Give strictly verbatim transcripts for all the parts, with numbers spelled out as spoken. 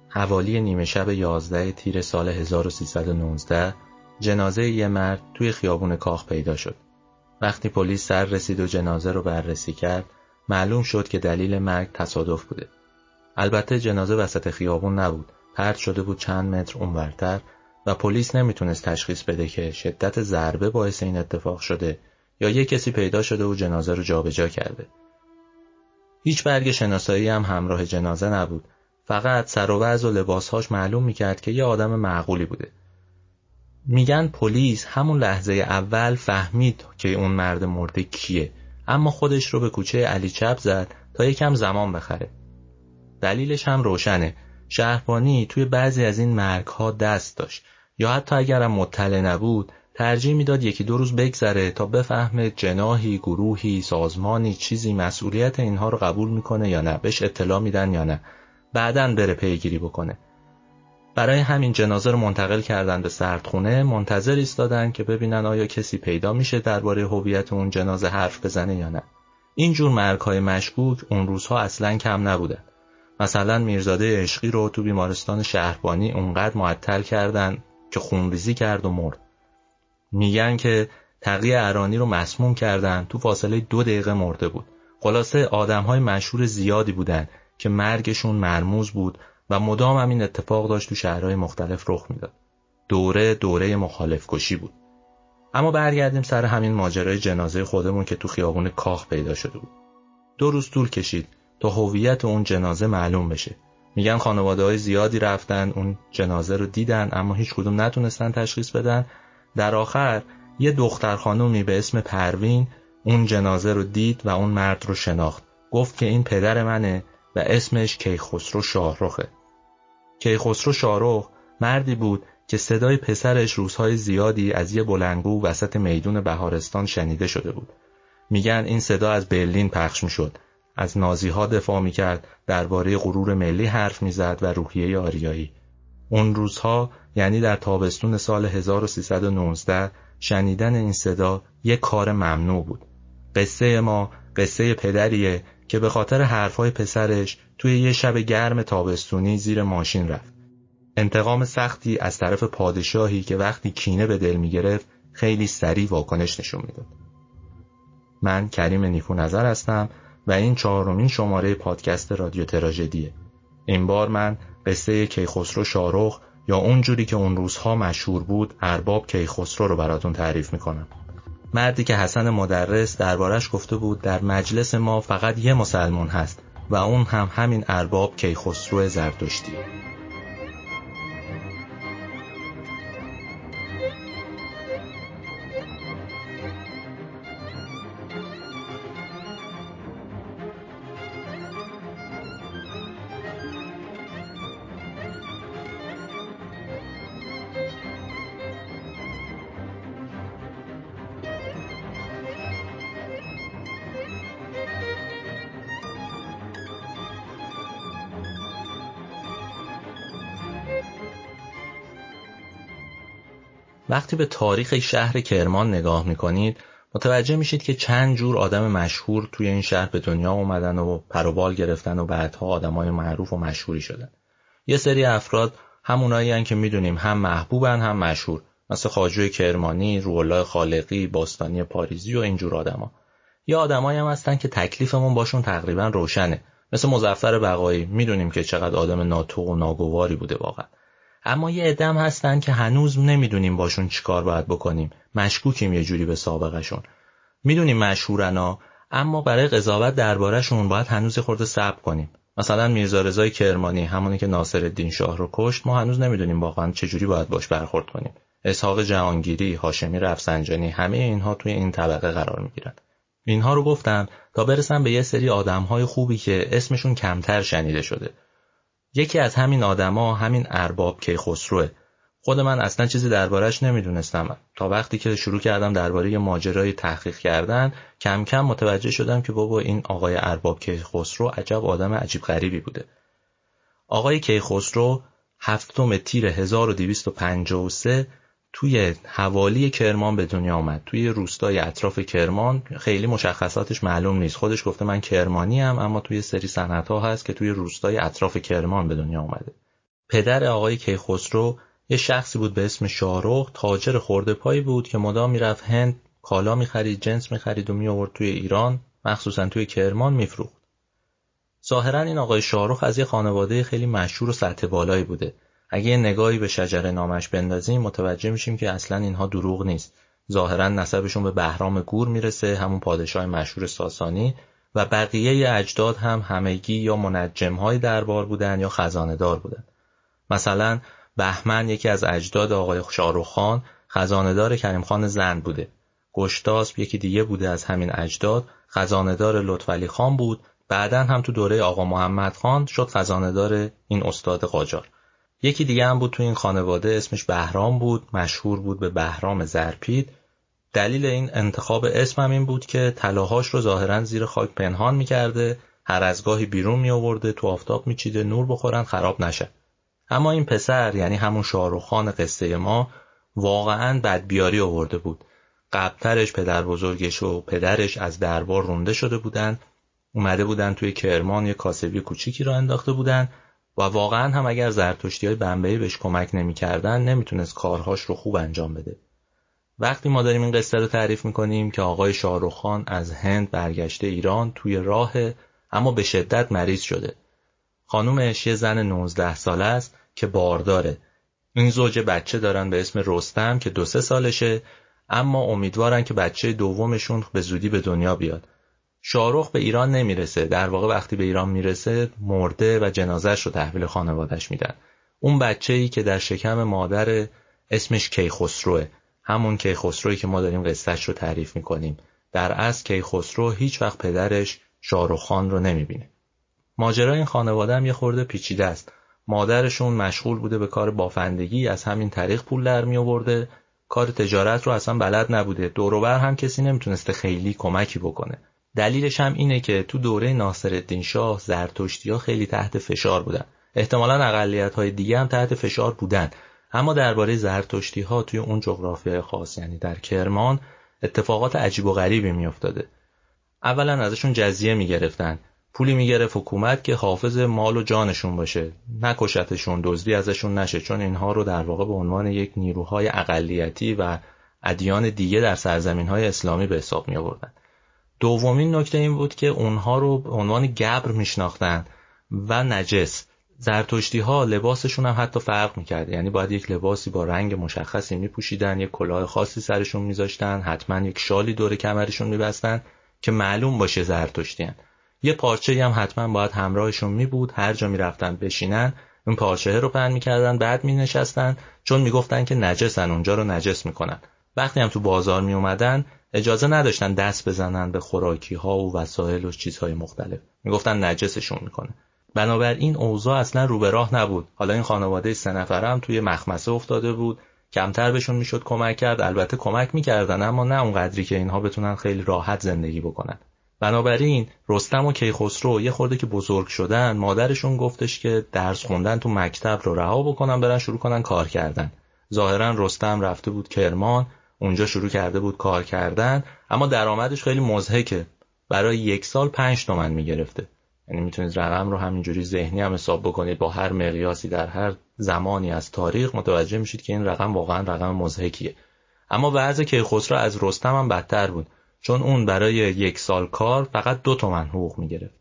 حوالی نیمه شب یازده تیر سال هزار و سیصد و نوزده جنازه یه مرد توی خیابون کاخ پیدا شد. وقتی پلیس سر رسید و جنازه رو بررسی کرد، معلوم شد که دلیل مرگ تصادف بوده. البته جنازه وسط خیابون نبود، پرت شده بود چند متر اونورتر و پلیس نمیتونست تشخیص بده که شدت ضربه باعث این اتفاق شده یا یه کسی پیدا شده و جنازه رو جابجا کرده. هیچ برگ شناسایی هم همراه جنازه نبود، فقط سر و وضع و لباسهاش معلوم میکرد که یه آدم معقولی بوده. میگن پلیس همون لحظه اول فهمید که اون مرد مرده کیه، اما خودش رو به کوچه علی چپ زد تا یکم زمان بخره. دلیلش هم روشنه. شهربانی توی بعضی از این مرگ‌ها دست داشت، یا حتی اگرم مطلع نبود ترجیح میداد یکی دو روز بگذره تا بفهمه جناحی، گروهی، سازمانی، چیزی مسئولیت اینها رو قبول میکنه یا نه، بهش اطلاع میدن یا نه، بعدن بره پیگیری بکنه. برای همین جنازه رو منتقل کردن به سردخونه، منتظر ایستادن که ببینن آیا کسی پیدا میشه درباره هویت اون جنازه حرف بزنه یا نه. اینجور مرگ‌های مشکوک اون روزها اصلاً کم نبودن. مثلا میرزاده عشقی رو تو بیمارستان شهربانی اونقدر معطل کردن که خونریزی کرد و مرد. میگن که تقی ارانی رو مسموم کردن، تو فاصله دو دقیقه مرده بود. خلاصه آدم‌های مشهور زیادی بودن که مرگشون مرموز بود و مدام هم این اتفاق داشت تو شهرهای مختلف رخ میداد. دوره دوره مخالف کشی بود. اما برگردیم سر همین ماجرای جنازه خودمون که تو خیابون کاخ پیدا شده بود. دو روز طول کشید تا هویت اون جنازه معلوم بشه. میگن خانواده‌های زیادی رفتن اون جنازه رو دیدن، اما هیچ کدوم نتونستن تشخیص بدن. در آخر یه دختر خانومی به اسم پروین اون جنازه رو دید و اون مرد رو شناخت. گفت که این پدر منه و اسمش کیخسرو شاهرخه. کیخسرو شاهرخ مردی بود که صدای پسرش روزهای زیادی از یه بلندگو وسط میدون بهارستان شنیده شده بود. میگن این صدا از برلین پخش میشد. از نازی‌ها دفاع میکرد، درباره غرور ملی حرف میزد و روحیه آریایی. اون روزها یعنی در تابستون سال هزار و سیصد و نوزده شنیدن این صدا یک کار ممنوع بود. قصه ما قصه پدریه که به خاطر حرفای پسرش توی یه شب گرم تابستونی زیر ماشین رفت. انتقام سختی از طرف پادشاهی که وقتی کینه به دل میگرفت خیلی سریع واکنش نشون میداد. من کریم نیکو نظر هستم و این چهارمین شماره پادکست رادیو تراژدیه. این بار من قصه کیخسرو شاهرخ یا اونجوری که اون روزها مشهور بود ارباب کیخسرو رو براتون تعریف میکنم. مردی که حسن مدرس دربارش گفته بود در مجلس ما فقط یه مسلمان هست و اون هم همین ارباب کیخسرو زردشتیه. وقتی به تاریخ شهر کرمان نگاه میکنید متوجه میشید که چند جور آدم مشهور توی این شهر به دنیا اومدن و پروبال گرفتن و بعدها آدمای معروف و مشهوری شدن. یه سری افراد همونایی هن که میدونیم هم محبوبن هم مشهور، مثل خواجوی کرمانی، روح‌الله خالقی، باستانی پاریزی و اینجور آدما. یه آدمایی هم هستن که تکلیفمون باشون تقریبا روشنه، مثل مظفر بقایی، میدونیم که چقدر آدم ناتوق و ناگواری بوده واقعا. اما یه عدم هستن که هنوز نمیدونیم باشون چیکار باید بکنیم، مشکوکیم یه جوری به سابقهشون. میدونیم مشهورنا، اما برای قضاوت درباره‌شون باید هنوز خورده صبر کنیم. مثلا میرزا رضای کرمانی، همونی که ناصرالدین شاه رو کشت، ما هنوز نمیدونیم واقعا چه جوری باید باش برخورد کنیم. اسحاق جهانگیری، هاشمی رفسنجانی، همه اینها توی این طبقه قرار میگیرن. اینها رو گفتم تا برسم به یه سری آدم‌های خوبی که اسمشون کمتر شنیده شده. یکی از همین آدما همین ارباب کیخسروه. خود من اصلا چیزی دربارش نمیدونستم تا وقتی که شروع کردم درباره ماجرای تحقیق کردن کم کم متوجه شدم که بابا این آقای ارباب کیخسرو عجب آدم عجیب غریبی بوده. آقای کیخسرو هفتم تیر هزار و دویست و پنجاه و سه توی حوالی کرمان به دنیا آمد، توی روستای اطراف کرمان. خیلی مشخصاتش معلوم نیست، خودش گفته من کرمانی ام، اما توی سری سندها هست که توی روستای اطراف کرمان به دنیا آمده. پدر آقای کیخسرو یه شخصی بود به اسم شاهرخ، تاجر خرده پایی بود که مدام میرفت هند کالا میخرید، جنس میخرید و میآورد توی ایران، مخصوصا توی کرمان میفروخت. ظاهرا این آقای شاهرخ از یه خانواده خیلی مشهور و سطح بالایی بوده. اگه یه نگاهی به شجره نامش بندازیم متوجه میشیم که اصلا اینها دروغ نیست. ظاهرا نسبشون به بهرام گور میرسه، همون پادشاه مشهور ساسانی، و بقیه اجداد هم همگی یا منجم‌های دربار بودن یا خزانه‌دار بودن. مثلا بهمن یکی از اجداد آقای شاهرخ خان خزانه‌دار کریم خان زند بوده. گشتاسپ یکی دیگه بوده از همین اجداد، خزانه‌دار لطفعلی خان بود. بعدن هم تو دوره آقا محمد خان شد خزانه‌دار این استاد قاجار. یکی دیگه هم بود تو این خانواده اسمش بهرام بود، مشهور بود به بهرام زرپید. دلیل این انتخاب اسم هم این بود که طلاهاش رو ظاهرا زیر خاک پنهان می‌کرده، هر از گاهی بیرون می‌آورده، تو آفتاب می‌چیده نور بخورن خراب نشه. اما این پسر، یعنی همون شاهرخ خان قصه ما، واقعاً بدبیاری آورده بود. قبلترش پدر بزرگش و پدرش از دربار رونده شده بودن، اومده بودن توی کرمان یه کاسبی کوچیکی را انداخته بودن و واقعاً هم اگر زرتشتی‌های بمبئی بهش کمک نمی‌کردن نمیتونست کارهاش رو خوب انجام بده. وقتی ما داریم این قصه رو تعریف می‌کنیم که آقای شاهرخ خان از هند برگشته ایران، توی راه اما به شدت مریض شده. خانومش یه زن نوزده ساله است که بارداره. این زوج بچه دارن به اسم رستم که دو سه سالشه، اما امیدوارن که بچه دومشون به زودی به دنیا بیاد. شاهرخ به ایران نمیرسه، در واقع وقتی به ایران میرسه مرده و جنازه‌اش رو تحویل خانواده‌اش میدن. اون بچه‌ای که در شکم مادر اسمش کیخسروه، همون کیخسرویی که ما داریم قصه‌اش رو تعریف میکنیم. در اصل کیخسرو هیچ وقت پدرش شاهرخ خان رو نمیبینه. ماجرای این خانواده هم یه خورده پیچیده است. مادرشون مشغول بوده به کار بافندگی، از همین طریق پول در می آورده. کار تجارت رو اصلا بلد نبوده. دور و بر هم کسی نمیتونسته خیلی کمکی بکنه. دلیلش هم اینه که تو دوره ناصرالدین شاه زرتشتی‌ها خیلی تحت فشار بودن. احتمالاً اقلیت‌های دیگه هم تحت فشار بودن، اما درباره زرتشتی‌ها توی اون جغرافیای خاص، یعنی در کرمان، اتفاقات عجیب و غریبی میافتاده. اولا ازشون جزیه میگرفتن، پولی میگرفت حکومت که حافظ مال و جانشون باشه، نکشتشون، دزدی ازشون نشه، چون اینها رو در واقع به عنوان یک نیروهای اقلیتی و ادیان دیگه در سرزمین‌های اسلامی به حساب می آوردن. دومین نکته این بود که اونها رو به عنوان گبر میشناختن و نجس. زرتشتی‌ها لباسشون هم حتی فرق می‌کرد، یعنی باید یک لباسی با رنگ مشخصی می‌پوشیدن، یک کلاه خاصی سرشون می‌ذاشتن، حتما یک شالی دور کمرشون می‌بستن که معلوم باشه زرتشتی‌ان. یه پارچه‌ای هم حتما باید همراهشون می‌بود، هر جا می‌رفتن بشینن اون پارچه رو پهن می‌کردن، بعد می‌نشستن، چون می‌گفتن که نجسن، اونجا رو نجس می‌کنن. وقتی هم تو بازار می‌اومدن اجازه نداشتن دست بزنن به خوراکی‌ها و وسایل و چیزهای مختلف، می‌گفتن نجسشون می‌کنه. بنابراین اوضاع اصلا رو به راه نبود. حالا این خانواده سه نفره هم توی مخمسه افتاده بود، کمتر بهشون میشد کمک کرد. البته کمک می‌کردن اما نه اونقدری که اینها بتونن خیلی راحت زندگی بکنن. بنابراین رستم و کیخسرو یه خورده که بزرگ شدن، مادرشون گفتش که درس خوندن تو مکتب رو رها بکنن، برن شروع کنن کار کردن. ظاهرا رستم رفته بود کرمان، اونجا شروع کرده بود کار کردن، اما درآمدش خیلی مضحکه. برای یک سال پنج تومن میگرفته. یعنی میتونید رقم رو همینجوری ذهنی هم حساب بکنید، با هر مقیاسی در هر زمانی از تاریخ متوجه میشید که این رقم واقعا رقم مضحکیه. اما وضع کیخسرو از رستم هم بدتر بود، چون اون برای یک سال کار فقط دو تومن حقوق میگرفت.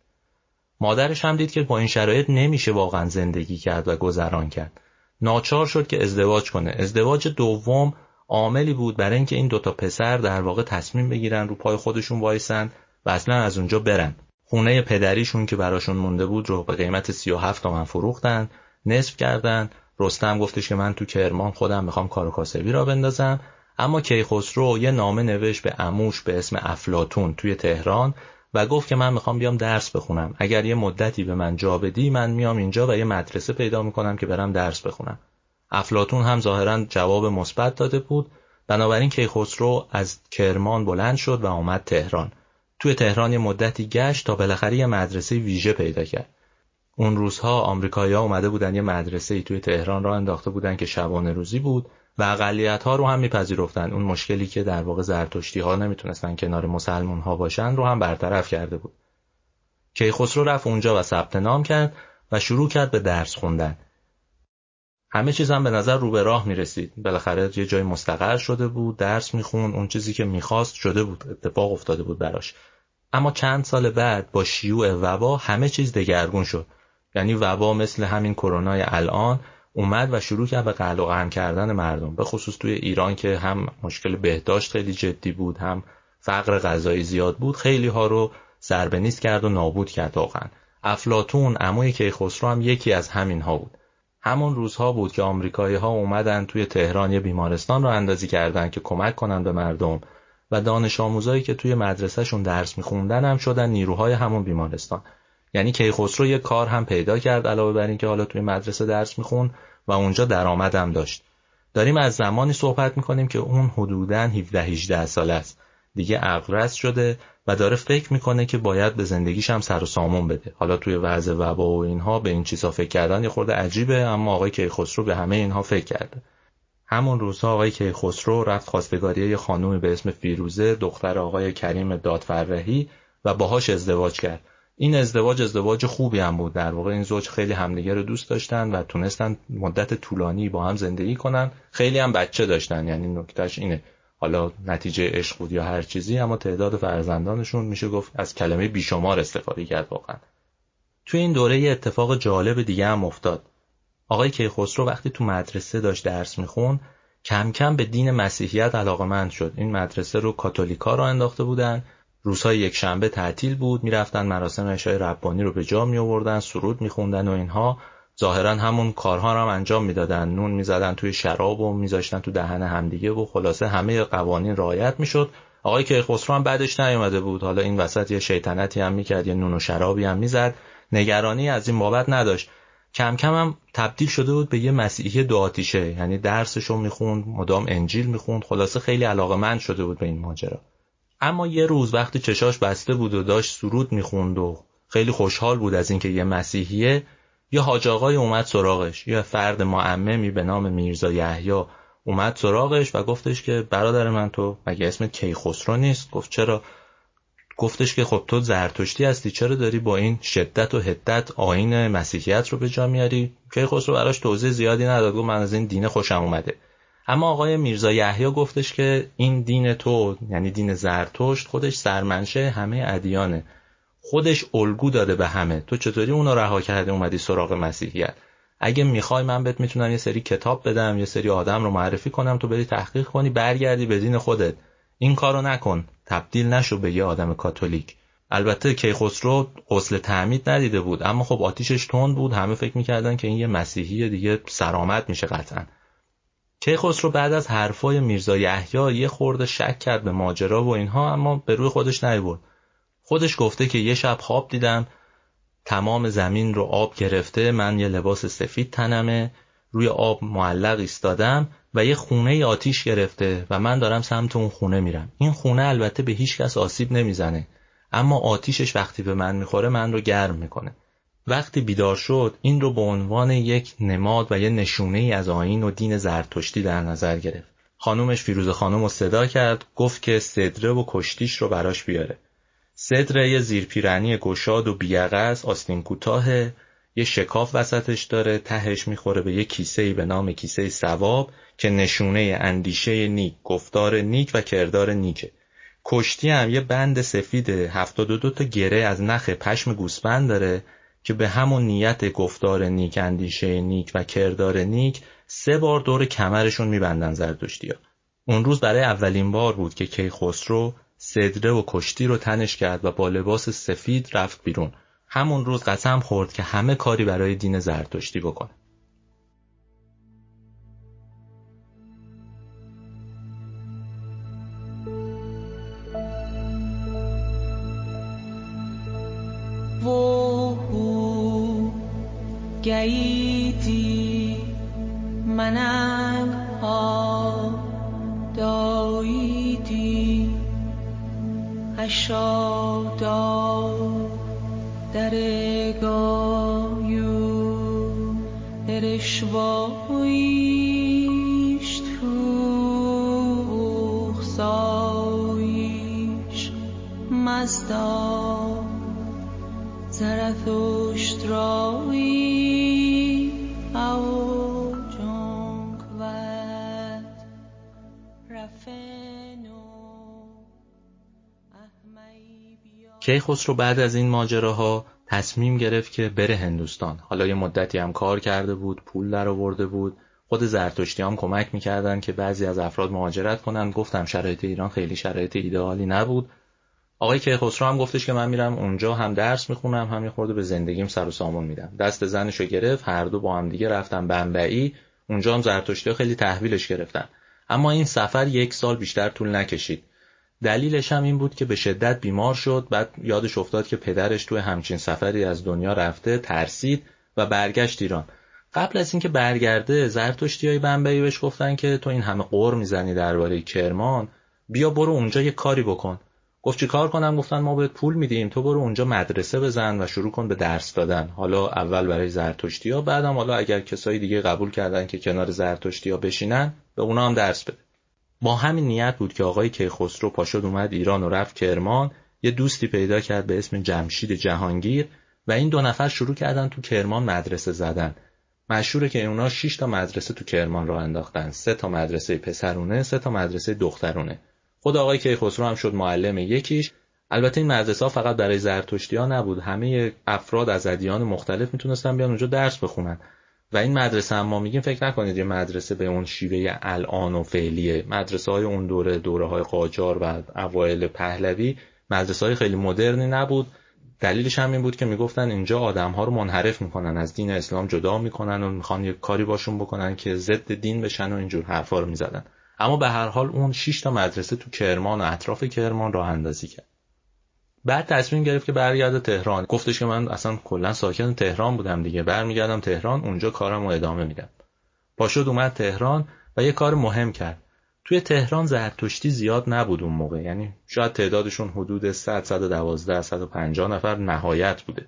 مادرش هم دید که با این شرایط نمیشه واقعا زندگی کرد و گذران کرد. ناچار شد که ازدواج کنه. ازدواج دوم عاملی بود برای اینکه این دوتا پسر در واقع تصمیم بگیرن رو پای خودشون وایسن و اصلا از اونجا برن. خونه پدریشون که براشون مونده بود رو به قیمت سی و هفت تومن فروختن، نصف کردن. رستم گفتش که من تو کرمان خودم میخوام کار و کاسبی را بندازم، اما کیخسرو یه نامه نوشت به عموش به اسم افلاطون توی تهران و گفت که من میخوام بیام درس بخونم، اگر یه مدتی به من جا بدی من میام اینجا و یه مدرسه پیدا میکنم که برم درس بخونم. افلاطون هم ظاهرا جواب مثبت داده بود. بنابراین کیخسرو از کرمان بلند شد و آمد تهران. توی تهران یه مدتی گشت تا بالاخره یه مدرسه ویژه پیدا کرد. اون روزها آمریکایی‌ها اومده بودن یه مدرسه‌ای توی تهران راه انداخته بودن که شبانه روزی بود و اقلیت‌ها رو هم میپذیرفتن. اون مشکلی که در واقع زرتشتی‌ها نمیتونستن کنار مسلمان‌ها باشن رو هم برطرف کرده بود. کیخسرو رفت اونجا و ثبت نام کرد و شروع کرد به درس خوندن. همه چیز هم به نظر رو به راه میرسید. بالاخره یه جای مستقر شده بود، درس میخوند، اون چیزی که میخواست شده بود، اتفاق افتاده بود براش. اما چند سال بعد با شیوع وبا همه چیز دگرگون شد. یعنی وبا مثل همین کرونای الان اومد و شروع کرد به قلع و قم کردن مردم، به خصوص توی ایران که هم مشکل بهداشت خیلی جدی بود، هم فقر غذایی زیاد بود. خیلی ها رو سربنیست کرد و نابود کرد واقعا. افلاطون عموی کیخسرو هم یکی از همین ها بود. همون روزها بود که آمریکایی ها اومدن توی تهران یه بیمارستان رو اندازی کردن که کمک کنن به مردم و دانش آموزایی که توی مدرسهشون درس میخوندن هم شدن نیروهای همون بیمارستان. یعنی کیخسرو یه کار هم پیدا کرد علاوه بر این که حالا توی مدرسه درس میخوند و اونجا درآمد هم داشت. داریم از زمانی صحبت میکنیم که اون حدوداً هفده هجده ساله است. دیگه عقل شده و داره فکر میکنه که باید به زندگیش هم سر و سامون بده. حالا توی وضع وبا و اینها به این چیزا فکر کردن یه خورده عجیبه، اما آقای کیخسرو به همه اینها فکر کرده. همون روزها آقای کیخسرو رفت خواستگاری یه خانومی به اسم فیروزه، دختر آقای کریم دادفرهی، و باهاش ازدواج کرد. این ازدواج ازدواج خوبی هم بود. در واقع این زوج خیلی همدیگه رو دوست داشتن و تونستن مدت طولانی با هم زندگی کنن. خیلی هم بچه داشتن. یعنی نکتهش اینه، حالا نتیجه عشق بود یا هر چیزی، اما تعداد فرزندانشون میشه گفت از کلمه بیشمار استفاده کرد واقعا. توی این دوره یه اتفاق جالب دیگه هم افتاد. آقای کیخسرو وقتی تو مدرسه داشت درس میخون کم کم به دین مسیحیت علاقه‌مند شد. این مدرسه رو کاتولیکا رو انداخته بودن. روزهای یک شنبه تعطیل بود، میرفتن مراسم عشای ربانی رو به جا می آوردن، سرود میخوندن و اینها. ظاهرا همون کارها رو هم انجام میدادن، نون میزدن توی شراب و میذاشتن تو دهن همدیگه و خلاصه همه قوانین رعایت میشد. آقای کیخسرو هم بعدش نیومده بود. حالا این وسط یه شیطنتی هم میکرد، یه نون و شرابی هم میزد، نگرانی از این بابت نداشت. کم کم هم تبدیل شده بود به یه مسیحی دو آتیشه، یعنی درسشو میخوند، مدام انجیل میخوند، خلاصه خیلی علاقه‌مند شده بود به این ماجرا. اما یه روز وقتی چشاش بسته بود و داشت سرود میخوند و خیلی خوشحال بود از اینکه یه مسیحیه، یه حاج آقای اومد سراغش، یه فرد معممی به نام میرزا یحیی اومد سراغش و گفتش که برادر من، تو مگه اسمت کیخسرو نیست؟ گفت چرا؟ گفتش که خب تو زرتشتی هستی، چرا داری با این شدت و حدت آیین مسیحیت رو به جا میاری؟ کیخسرو براش توضیح زیادی نداد، گفت من از این دین خوشم اومده. اما آقای میرزا یحیی گفتش که این دین تو، یعنی دین زرتشت، خودش سرمنشه همه ادیانه، خودش الگو داده به همه، تو چطوری اونو رها کردی اومدی سراغ مسیحیت؟ اگه میخوای من بهت میتونم یه سری کتاب بدم، یه سری آدم رو معرفی کنم، تو بری تحقیق کنی برگردی به دین خودت. این کارو نکن، تبدیل نشو به یه آدم کاتولیک. البته کیخسرو غسل تعمید ندیده بود، اما خب آتیشش تند بود، همه فکر میکردن که این یه مسیحی دیگه سرآمد میشه قطعاً. کیخسرو بعد از حرفای میرزا یحیی یه خورده شک کرد به ماجرا و اینها، اما به روی خودش نیورد. خودش گفته که یه شب خواب دیدم تمام زمین رو آب گرفته، من یه لباس سفید تنمه، روی آب معلق ایستادم و یه خونه آتیش گرفته و من دارم سمت اون خونه میرم. این خونه البته به هیچ کس آسیب نمیزنه، اما آتیشش وقتی به من میخوره من رو گرم میکنه. وقتی بیدار شد این رو به عنوان یک نماد و یه نشونه ای از آیین و دین زرتشتی در نظر گرفت. خانومش فیروزه خانم رو صدا کرد، گفت که صدره و کشتیش رو براش بیاره. صدره یه زیرپیرنی گشاد و بیعقه است، آستین کوتاهه، یه شکاف وسطش داره، تهش میخوره به یه کیسه‌ای به نام کیسه ثواب که نشونه اندیشه نیک، گفتار نیک و کردار نیکه. کشتی هم یه بند سفید هفتاد و دو تا گره از نخ پشم گوسفند داره که به همون نیت گفتار نیک، اندیشه نیک و کردار نیک سه بار دور کمرشون میبندن زرتشتی‌ها. اون روز برای اولین بار بود که کیخسرو صدره و کشتی رو تنش کرد و با لباس سفید رفت بیرون. همون روز قسم خورد که همه کاری برای دین زرتشتی بکنه. گیتی مننگ ها داییتی اشادا درگایو ارشوایش توخ سایش مزدا زرتشت رایی اوجا کیخسرو بعد از این ماجراها تصمیم گرفت که بره هندوستان. حالا یه مدتی هم کار کرده بود، پول در آورده بود، خود زرتشتی هم کمک میکردن که بعضی از افراد مهاجرت کنن. گفتم شرایط ایران خیلی شرایط ایدئالی نبود. آقای کیخسرو هم گفتش که من میرم اونجا هم درس میخونم هم یه خورده به زندگیم سر و سامون میدم. دست زنشو گرفت، هر دو با هم دیگه رفتن بمبئی. اونجا هم زرتشتی‌ها خیلی تحویلش گرفتن. اما این سفر یک سال بیشتر طول نکشید. دلیلش هم این بود که به شدت بیمار شد. بعد یادش افتاد که پدرش توی همچین سفری از دنیا رفته، ترسید و برگشت ایران. قبل از اینکه برگرده زرتشتیای بمبئی بهش گفتن که تو این همه قر میزنی درباره کرمان، بیا برو اونجا یه کاری بکن. گفت چی کار کنم؟ گفتن ما بهت پول میدیم، تو برو اونجا مدرسه بزن و شروع کن به درس دادن. حالا اول برای زرتشتی‌ها، بعدم حالا اگر کسای دیگه قبول کردن که کنار زرتشتی‌ها بشینن، به اونا هم درس بده. با همین نیت بود که آقای کیخسرو پاشد اومد ایران و رفت کرمان. یه دوستی پیدا کرد به اسم جمشید جهانگیر و این دو نفر شروع کردن تو کرمان مدرسه زدن. مشهوره که اونا شش تا مدرسه تو کرمان راه انداختن، سه تا مدرسه پسرونه، سه تا مدرسه دخترونه. خود آقای کیخسرو هم شد معلم یکیش. البته این مدرسه ها فقط برای زرتشتی‌ها نبود، همه افراد از ادیان مختلف میتونستن بیان اونجا درس بخونن. و این مدرسه هم ما میگیم فکر نکنید یه مدرسه به اون شیوه الان و فعلیه. مدرسه های اون دوره، دوره های قاجار و اوایل پهلوی، مدرسه های خیلی مدرنی نبود. دلیلش هم این بود که میگفتن اینجا آدم ها رو منحرف میکنن، از دین اسلام جدا میکنن و میخوان یه کاری باشون بکنن که ضد دین بشن و اینجور حرفا رو میزدن. اما به هر حال اون شش تا مدرسه تو کرمان و اطراف کرمان راه اندازی کرد. بعد تصمیم گرفت که برگرده تهران. گفتش که من اصلا کلا ساکن تهران بودم دیگه، برمیگردم تهران، اونجا کارمو ادامه میدم. پاشد اومد تهران و یه کار مهم کرد. توی تهران زرتشتی زیاد نبود اون موقع، یعنی شاید تعدادشون حدود صد، صد و دوازده، صد و پنجاه نفر نهایت بوده.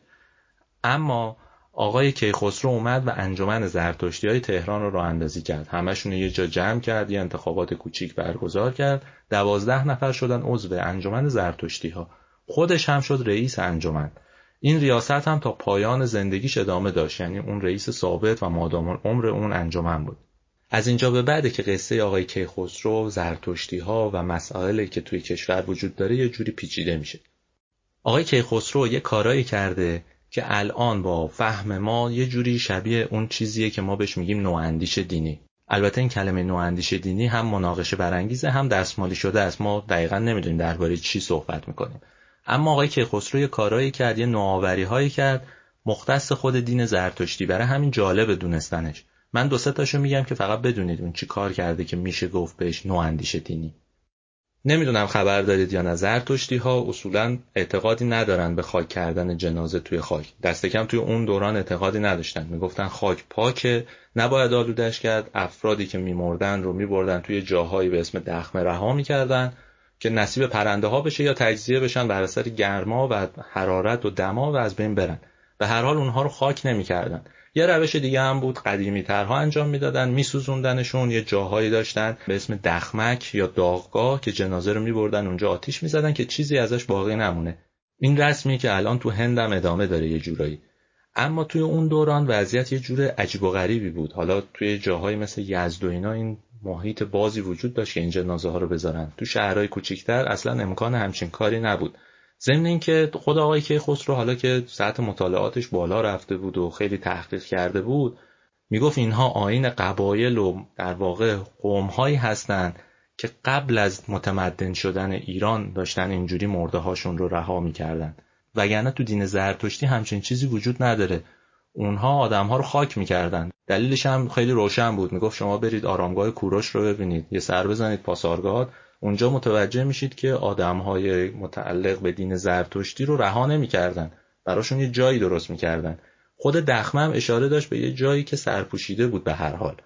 اما آقای کیخسرو اومد و انجمن زرتشتی‌های تهران رو راه اندازی کرد. همشون یه جا جمع کرد، یه انتخابات کوچیک برگزار کرد. دوازده نفر شدن عضو انجمن زرتشتی‌ها. خودش هم شد رئیس انجمن. این ریاست هم تا پایان زندگیش ادامه داشت، یعنی اون رئیس ثابت و مادام العمر اون انجمن بود. از اینجا به بعد که قصه آقای کیخسرو، زرتشتی‌ها و مسائلی که توی کشور وجود داره یه جوری پیچیده میشه. آقای کیخسرو یه کارایی کرده که الان با فهم ما یه جوری شبیه اون چیزیه که ما بهش میگیم نواندیش دینی. البته این کلمه نواندیش دینی هم مناقشه برانگیزه، هم دستمالی شده است. ما دقیقاً نمیدونیم درباره چی صحبت میکنیم. اما آقای کیخسرو یه کارایی کرد، یه نوآوری‌هایی کرد مختص خود دین زرتشتی. برای همین جالب دونستنش. من دو سه تاشو میگم که فقط بدونید اون چی کار کرده که میشه گفت بهش نواندیش دینی. نمیدونم خبر دارید یا نه، زرتشتی‌ها اصولاً اعتقادی ندارن به خاک کردن جنازه توی خاک. دست کم توی اون دوران اعتقادی نداشتن. میگفتن خاک پاکه، نباید آلودش کرد. افرادی که میمردن رو میبردن توی جاهایی به اسم دخمه رها میکردن که نصیب پرنده ها بشه یا تجزیه بشن بر اثر گرما و حرارت و دما و از بین برن. به هر حال اونها رو خاک نمیکردن. یه روش دیگه هم بود، قدیمی ترها انجام میدادن، میسوزوندنشون. یه جاهایی داشتن به اسم دخمک یا داغگاه که جنازه رو میبردن اونجا آتیش میزدن که چیزی ازش باقی نمونه. این رسمی که الان تو هند هم ادامه داره یه جورایی. اما توی اون دوران وضعیت یه جور عجیب و غریبی بود. حالا توی جاهایی مثل یزد و اینا این محیط بازی وجود داشت که این جنازه ها رو بذارن. تو شهرهای کوچیک‌تر اصلا امکان همچین کاری نبود. ضمن اینکه خود آقای کیخسرو حالا که سطح مطالعاتش بالا رفته بود و خیلی تحقیق کرده بود، میگفت اینها آیین قبایل و در واقع قوم‌هایی هستن که قبل از متمدن شدن ایران داشتن اینجوری مرده هاشون رو رها می‌کردن. وگرنه تو دین زرتشتی همچین چیزی وجود نداره. اونها آدم‌ها رو خاک می‌کردن. دلیلش هم خیلی روشن بود. میگفت شما برید آرامگاه کوروش رو ببینید، یه سر بزنید پاسارگاد، اونجا متوجه میشید که آدم‌های متعلق به دین زرتشتی رو رها نمی‌کردن، براشون یه جایی درست می‌کردن. خود دخمه هم اشاره داشت به یه جایی که سرپوشیده بود به هر حال.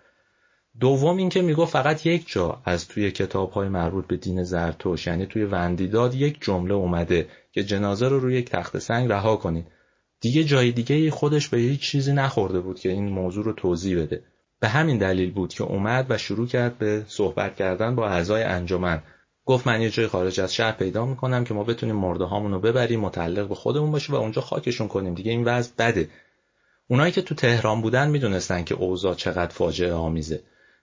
دوم این که میگفت فقط یک جا از توی کتاب‌های مربوط به دین زرتشت، یعنی توی وندیداد، یک جمله اومده که جنازه رو روی یک تخت سنگ رها کنید. دیگه جای دیگه خودش به هیچ چیزی نخورده بود که این موضوع رو توضیح بده. به همین دلیل بود که اومد و شروع کرد به صحبت کردن با اعضای انجمن. گفت من یه جای خارج از شهر پیدا میکنم که ما بتونیم مرده هامون رو ببریم، متعلق به خودمون باشه و اونجا خاکشون کنیم. دیگه این وضع بده. اونایی که تو تهران بودن میدونستن که اوضاع چقدر فاجعه آمیزه.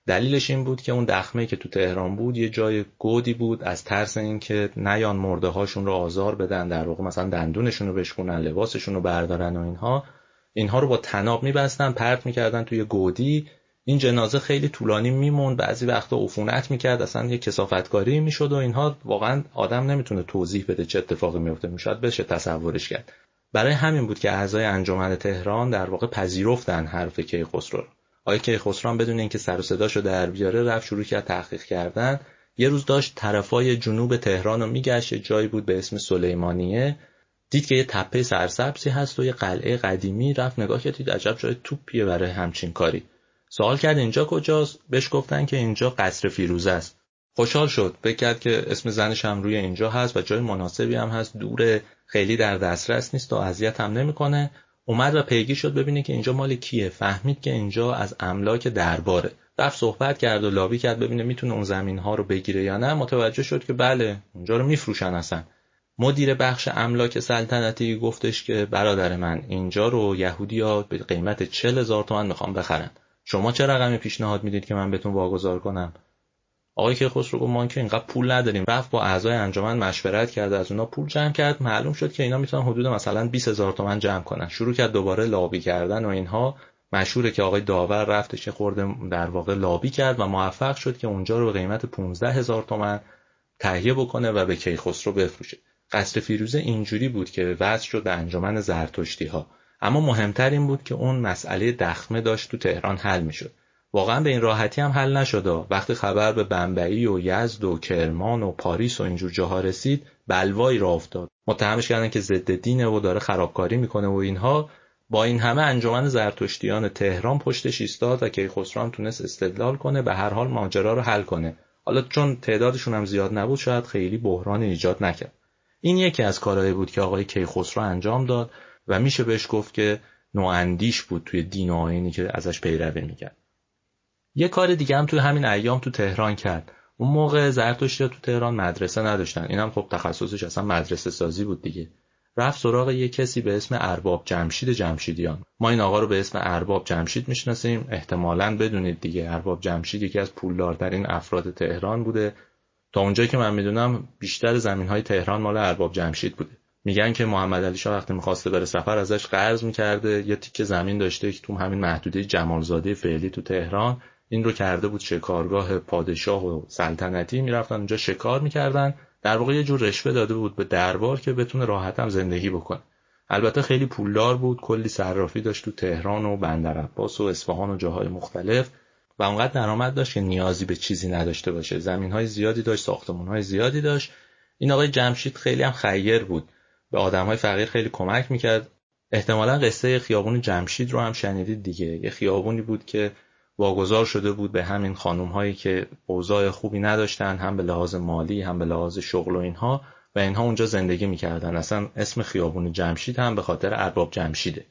دلیلش این بود که اون دخمه‌ای که تو تهران بود یه جای گودی بود، از ترس اینکه نیان مرده هاشون رو آزار بدن، در واقع مثلا دندونشون رو بشکنن، لباسشون رو بردارن و اینها اینها رو با طناب می‌بستن، پرت می‌کردن توی گودی. این جنازه خیلی طولانی میموند، بعضی وقتا عفونت می‌کرد، اصلا یه کثافتکاری میشد و اینها واقعا آدم نمیتونه توضیح بده چه اتفاقی میفته، میشد بشه تصورش کرد. برای همین بود که اعضای انجمن تهران در واقع پذیرفتن حرف کیخسرو رو. آقای کیخسرو هم بدون اینکه سر و صداشو در بیاره رفت شروع کرد تحقیق کردن. یه روز داشت طرفای جنوب تهران رو میگشت، جایی بود به اسم سلیمانیه، دید که یه تپه سرسبزی هست و یه قلعه قدیمی، رفت نگاه کرد، دید عجب جای توپیه برای همچین کاری. سوال کرد اینجا کجاست؟ بهش گفتن که اینجا قصر فیروزه است. خوشحال شد، فکر کرد که اسم زنش هم روی اینجا هست و جای مناسبی هم هست، دوره، خیلی در دسترس نیست و اذیت هم نمیکنه. اومد و پیگیر شد ببینه که اینجا مال کیه. فهمید که اینجا از املاک درباره. رفت صحبت کرد و لابی کرد ببینه میتونه اون زمین ها رو بگیره یا نه. متوجه شد که بله، اونجا رو میفروشن. اصلا مدیر بخش املاک سلطنتی گفتش که برادر من، اینجا رو یهودی‌ها به قیمت چهل هزار تومان میخوام بخرن. شما چه رقمی پیشنهاد میدید که من بهتون واگذار کنم؟ آقای کیخسرو گفت ما که اینقدر پول نداریم. رفت با اعضای انجمن مشورت کرد، از اونا پول جمع کرد. معلوم شد که اینا میتونن حدود مثلا بیست هزار تومان جمع کنن. شروع کرد دوباره لابی کردن و اینها. مشهوره که آقای داور رفتش خورده در واقع لابی کرد و موفق شد که اونجا رو به قیمت پانزده هزار تومان تهیه بکنه و به کیخسرو بفروشه. قصر فیروزه اینجوری بود که وضع شد به انجمن زرتشتی‌ها. اما مهمتر این بود که اون مسئله دخمه داشت تو تهران حل میشد. واقعا به این راحتی هم حل نشد. وقتی خبر به بمبئی و یزد و کرمان و پاریس و اینجور جاها رسید، بلوایی راه افتاد. متهمش کردن که ضد دینه و داره خرابکاری میکنه و اینها. با این همه انجمن زرتشتیان تهران پشتش ایستاد و کیخسرو هم تونست استدلال کنه، به هر حال ماجرا رو حل کنه. حالا چون تعدادشون هم زیاد نبود شاید خیلی بحران ایجاد نکرد. این یکی از کارهایی بود که آقای کیخسرو انجام داد و میشه بهش گفت که نواندیش بود توی دین و آیینی که ازش پیروی میکرد. یه کار دیگه هم توی همین ایام تو تهران کرد. اون موقع زرتشتی‌ها تو تهران مدرسه نداشتن. اینم خب تخصصش اصلا مدرسه سازی بود دیگه. رفت سراغ یه کسی به اسم ارباب جمشید جمشیدیان. ما این آقا رو به اسم ارباب جمشید میشناسیم، احتمالاً بدونید دیگه. ارباب جمشید یکی از پولدارترین افراد تهران بوده. تا اونجایی که من میدونم بیشتر زمین‌های تهران مال ارباب جمشید بوده. میگن که محمد علی شاه وقتی می‌خواسته بره سفر ازش قرض می‌کرده، یه تیکه زمین داشته که تو همین محدوده جمالزاده فعلی تو تهران، این رو کرده بود شکارگاه پادشاه و سلطنتی، میرفتن اونجا شکار می‌کردن. در واقع یه جور رشوه داده بود به دربار که بتونه راحت هم زندگی بکنه. البته خیلی پولدار بود، کلی صرافی داشت تو تهران و بندرعباس و اصفهان و جاهای مختلف و اونقدر درآمد داشت که نیازی به چیزی نداشته باشه. زمین‌های زیادی داشت، ساختمان‌های زیادی داشت. این آقای جمشید خیلی هم خیر بود، به آدم‌های فقیر خیلی کمک می‌کرد. احتمالاً قصه خیابون جمشید رو هم شنیدید دیگه. یه خیابونی بود که واگذار شده بود به همین خانم‌هایی که اوضاع خوبی نداشتن، هم به لحاظ مالی هم به لحاظ شغل و اینها، و اینها اونجا زندگی می‌کردن. اصلا اسم خیابون جمشید هم به خاطر ارباب جمشیده.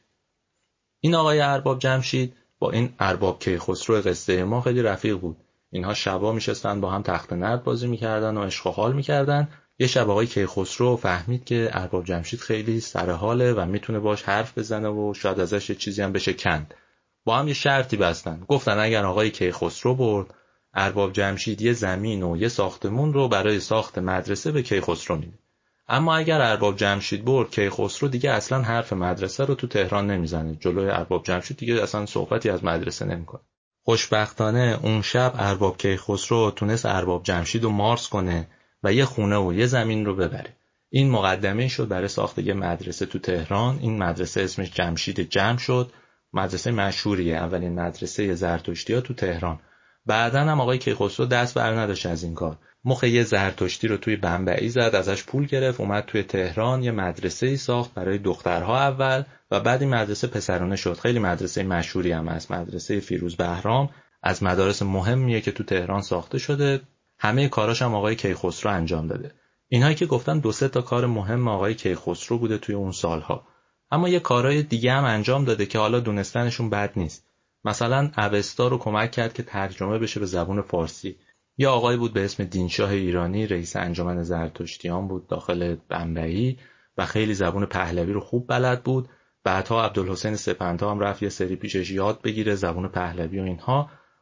این آقای ارباب جمشید با این ارباب کیخسرو قصه ما خیلی رفیق بود. اینها شبا میشستن با هم تخت نرد بازی می‌کردن و عشق و حال می‌کردن. یه شب آقای کیخسرو فهمید که ارباب جمشید خیلی سرحاله و میتونه باش حرف بزنه و شاید ازش یه چیزی هم بشه کند. با هم یه شرطی بستن. گفتن اگر آقای کیخسرو برد، ارباب جمشید یه زمین و یه ساختمون رو برای ساخت مدرسه به کیخسرو میده. اما اگر ارباب جمشید برد، کیخسرو دیگه اصلا حرف مدرسه رو تو تهران نمیزنه. جلوی ارباب جمشید دیگه اصلا صحبتی از مدرسه نمیکنه. خوشبختانه اون شب ارباب کیخسرو تونست ارباب جمشید رو مارس کنه و یه خونه و یه زمین رو ببره. این مقدمه شد برای ساخت یه مدرسه تو تهران. این مدرسه اسمش جمشید جمع شد. مدرسه مشهوریه، اولین مدرسه زرتشتی‌ها تو تهران. بعدن هم آقای کیخسرو دست بر نداشت از این کار. مخ یه زرتشتی رو توی بمبئی زد، ازش پول گرفت، اومد توی تهران یه مدرسه‌ای ساخت برای دخترها اول و بعد این مدرسه پسرانه شد. خیلی مدرسه مشهوری هم هست، مدرسه فیروز بهرام، از مدارس مهمیه که تو تهران ساخته شده. همه کاراش هم آقای کیخسرو انجام داده. اینایی که گفتن دو سه تا کار مهم آقای کیخسرو بوده توی اون سالها. اما یه کارهای دیگه هم انجام داده که حالا دونستنشون بد نیست. مثلا اوستا رو کمک کرد که ترجمه بشه به زبان فارسی. یه آقای بود به اسم دینشاه ایرانی، رئیس انجمن زرتشتیان بود داخل بمبئی و خیلی زبان پهلوی رو خوب بلد بود. بعدها عبدالحسین سپندها هم رفت یه سری پیشش یاد بگیره زبان پهلوی و اینها.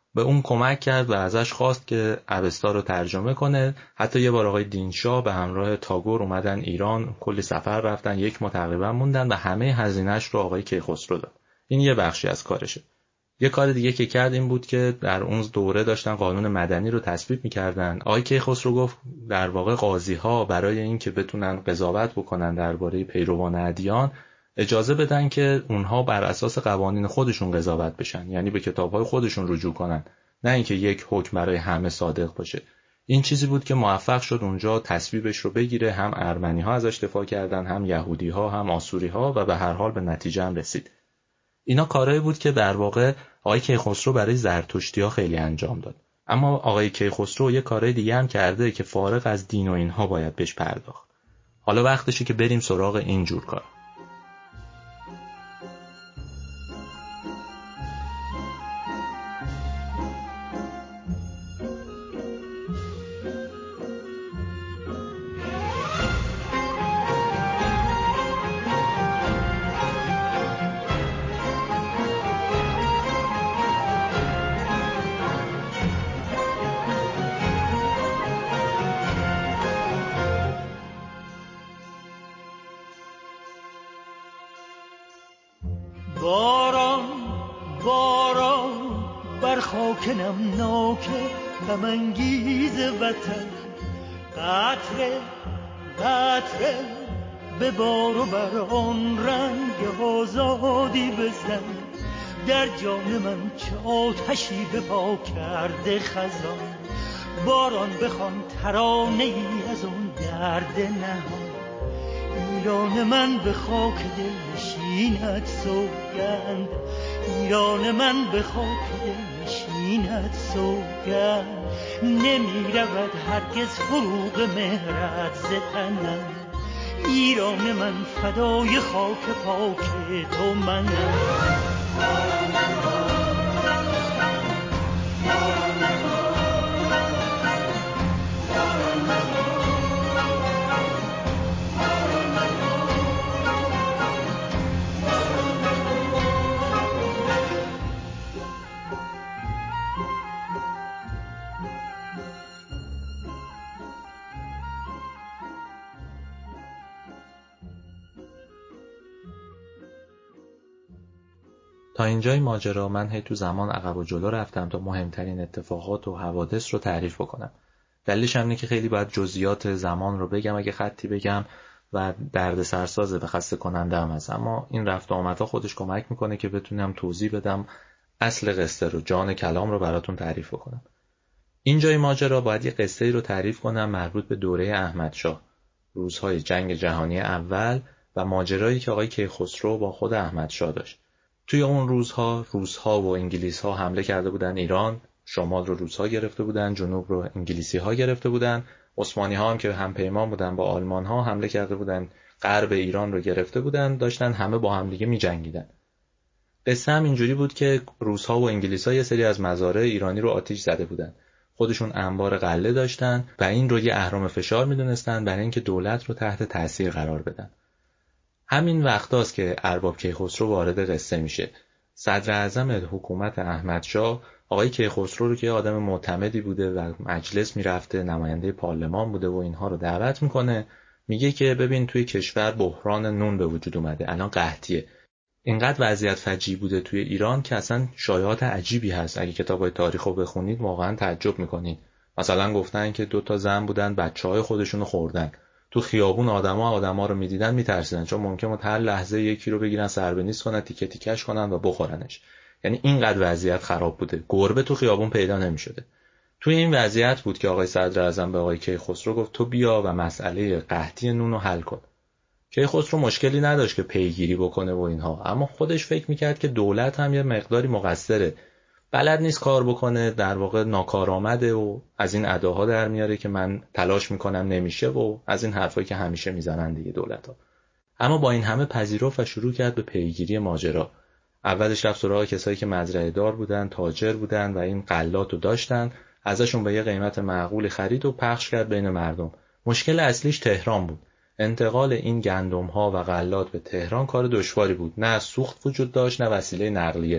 به اون کمک کرد و ازش خواست که اوستا رو ترجمه کنه. حتی یه بار آقای دینشاه به همراه تاگور اومدن ایران، کلی سفر رفتن، یک ماه تقریبا موندن و همه هزینه‌اش رو آقای کیخسرو داد. این یه بخشی از کارشه. یه کار دیگه که کرد این بود که در اون دوره داشتن قانون مدنی رو تصویب می‌کردن. آقای کیخسرو گفت در واقع قاضی‌ها برای این که بتونن قضاوت بکنن درباره پیروان ادیان اجازه بدن که اونها بر اساس قوانین خودشون قضاوت بشن، یعنی به کتاب‌های خودشون رجوع کنن، نه اینکه یک حکم برای همه صادق باشه. این چیزی بود که موفق شد اونجا تصویبش رو بگیره. هم ارمنی‌ها ازش دفاع کردن، هم یهودی‌ها، هم آسوری‌ها و به هر حال به نتیجه هم رسید. اینا کارهایی بود که در واقع آقای کیخسرو برای زرتشتی‌ها خیلی انجام داد. اما آقای کیخسرو یه کارهای دیگه هم کرده که فارغ از دین و اینها باید بهش پرداخت. حالا وقتشه که بریم سراغ این جور کار. باران باران بر خاک نمناک غم‌انگیز وطن، قطره قطره به بار و بر آن رنگ آزادی بزن. در جان من چه آتشی به پا کرده خزان، باران بخوان ترانه ای از اون درد نهان. ایران من به خاک دل نشینت سوگند، ایران من به خاک دل نشینت سوگند. نمی رود هرگز فروغ مهرت ز تنم، ایران من فدای خاک پاک تو منم. تا اینجای ماجرا من هی تو زمان عقب و جلو رفتم تا مهمترین اتفاقات و حوادث رو تعریف بکنم. دلیلش هم اینه که خیلی باید جزئیات زمان رو بگم اگه خطی بگم و درد سرسازه و خسته کننده هم هست، اما این رفت و آمدها خودش کمک میکنه که بتونم توضیح بدم، اصل قصه رو، جان کلام رو براتون تعریف بکنم. اینجای ماجرا باید یه قصه‌ای رو تعریف کنم مربوط به دوره احمدشاه، روزهای جنگ جهانی اول و ماجرایی که آقای کیخسرو با خود احمدشاه داشت. توی اون روزها روس‌ها و انگلیس‌ها حمله کرده بودن ایران، شمال رو روس‌ها گرفته بودن، جنوب رو انگلیسی‌ها گرفته بودن، عثمانی‌ها هم که همپیمان بودن با آلمان‌ها حمله کرده بودن، غرب ایران رو گرفته بودن، داشتن همه با هم دیگه می‌جنگیدن. قصه هم اینجوری بود که روس‌ها و انگلیس‌ها یه سری از مزارع ایرانی رو آتش زده بودن. خودشون انبار غله داشتن و این رو یه اهرم فشار می‌دونستن برای اینکه دولت رو تحت تاثیر قرار بدن. همین وقتاست که ارباب کیخسرو وارد قصه میشه. صدر اعظم حکومت احمدشاه آقای کیخسرو رو که آدم معتمدی بوده و مجلس میرفته، نماینده پارلمان بوده و اینها رو دعوت میکنه، میگه که ببین توی کشور بحران نون به وجود اومده، الان قحطیه. اینقدر وضعیت فجیع بوده توی ایران که اصلا شایعات عجیبی هست، اگه کتابای تاریخ رو بخونید واقعا تعجب میکنید. مثلا گفتن که دو تا زن بودن بچهای خودشونو خوردن. تو خیابون آدما آدما رو میدیدن میترسیدن، چون ممکنه بود هر لحظه یکی رو بگیرن سربنیز کنن، تیکه تیکش کنن و بخورنش. یعنی اینقدر وضعیت خراب بوده، گربه تو خیابون پیدا نمیشده. توی این وضعیت بود که آقای صدر اعظم به آقای کیخسرو گفت تو بیا و مسئله قحطی نون رو حل کن. کیخسرو مشکلی نداشت که پیگیری بکنه و اینها، اما خودش فکر میکرد که دولت هم یه مقداری مقصره، بلد نیست کار بکنه، در واقع ناکارآمده و از این اداها در میاره که من تلاش میکنم نمیشه و از این حرفایی که همیشه میزنن دیگه دولت‌ها. اما با این همه پذیرفت و شروع کرد به پیگیری ماجرا. اولش رفت سراغ کسایی که مزرعه دار بودن، تاجر بودن و این غلات رو داشتن، ازشون به یه قیمت معقولی خرید و پخش کرد بین مردم. مشکل اصلیش تهران بود. انتقال این گندم‌ها و غلات به تهران کار دشواری بود، نه سوخت وجود داشت نه وسیله نقلیه.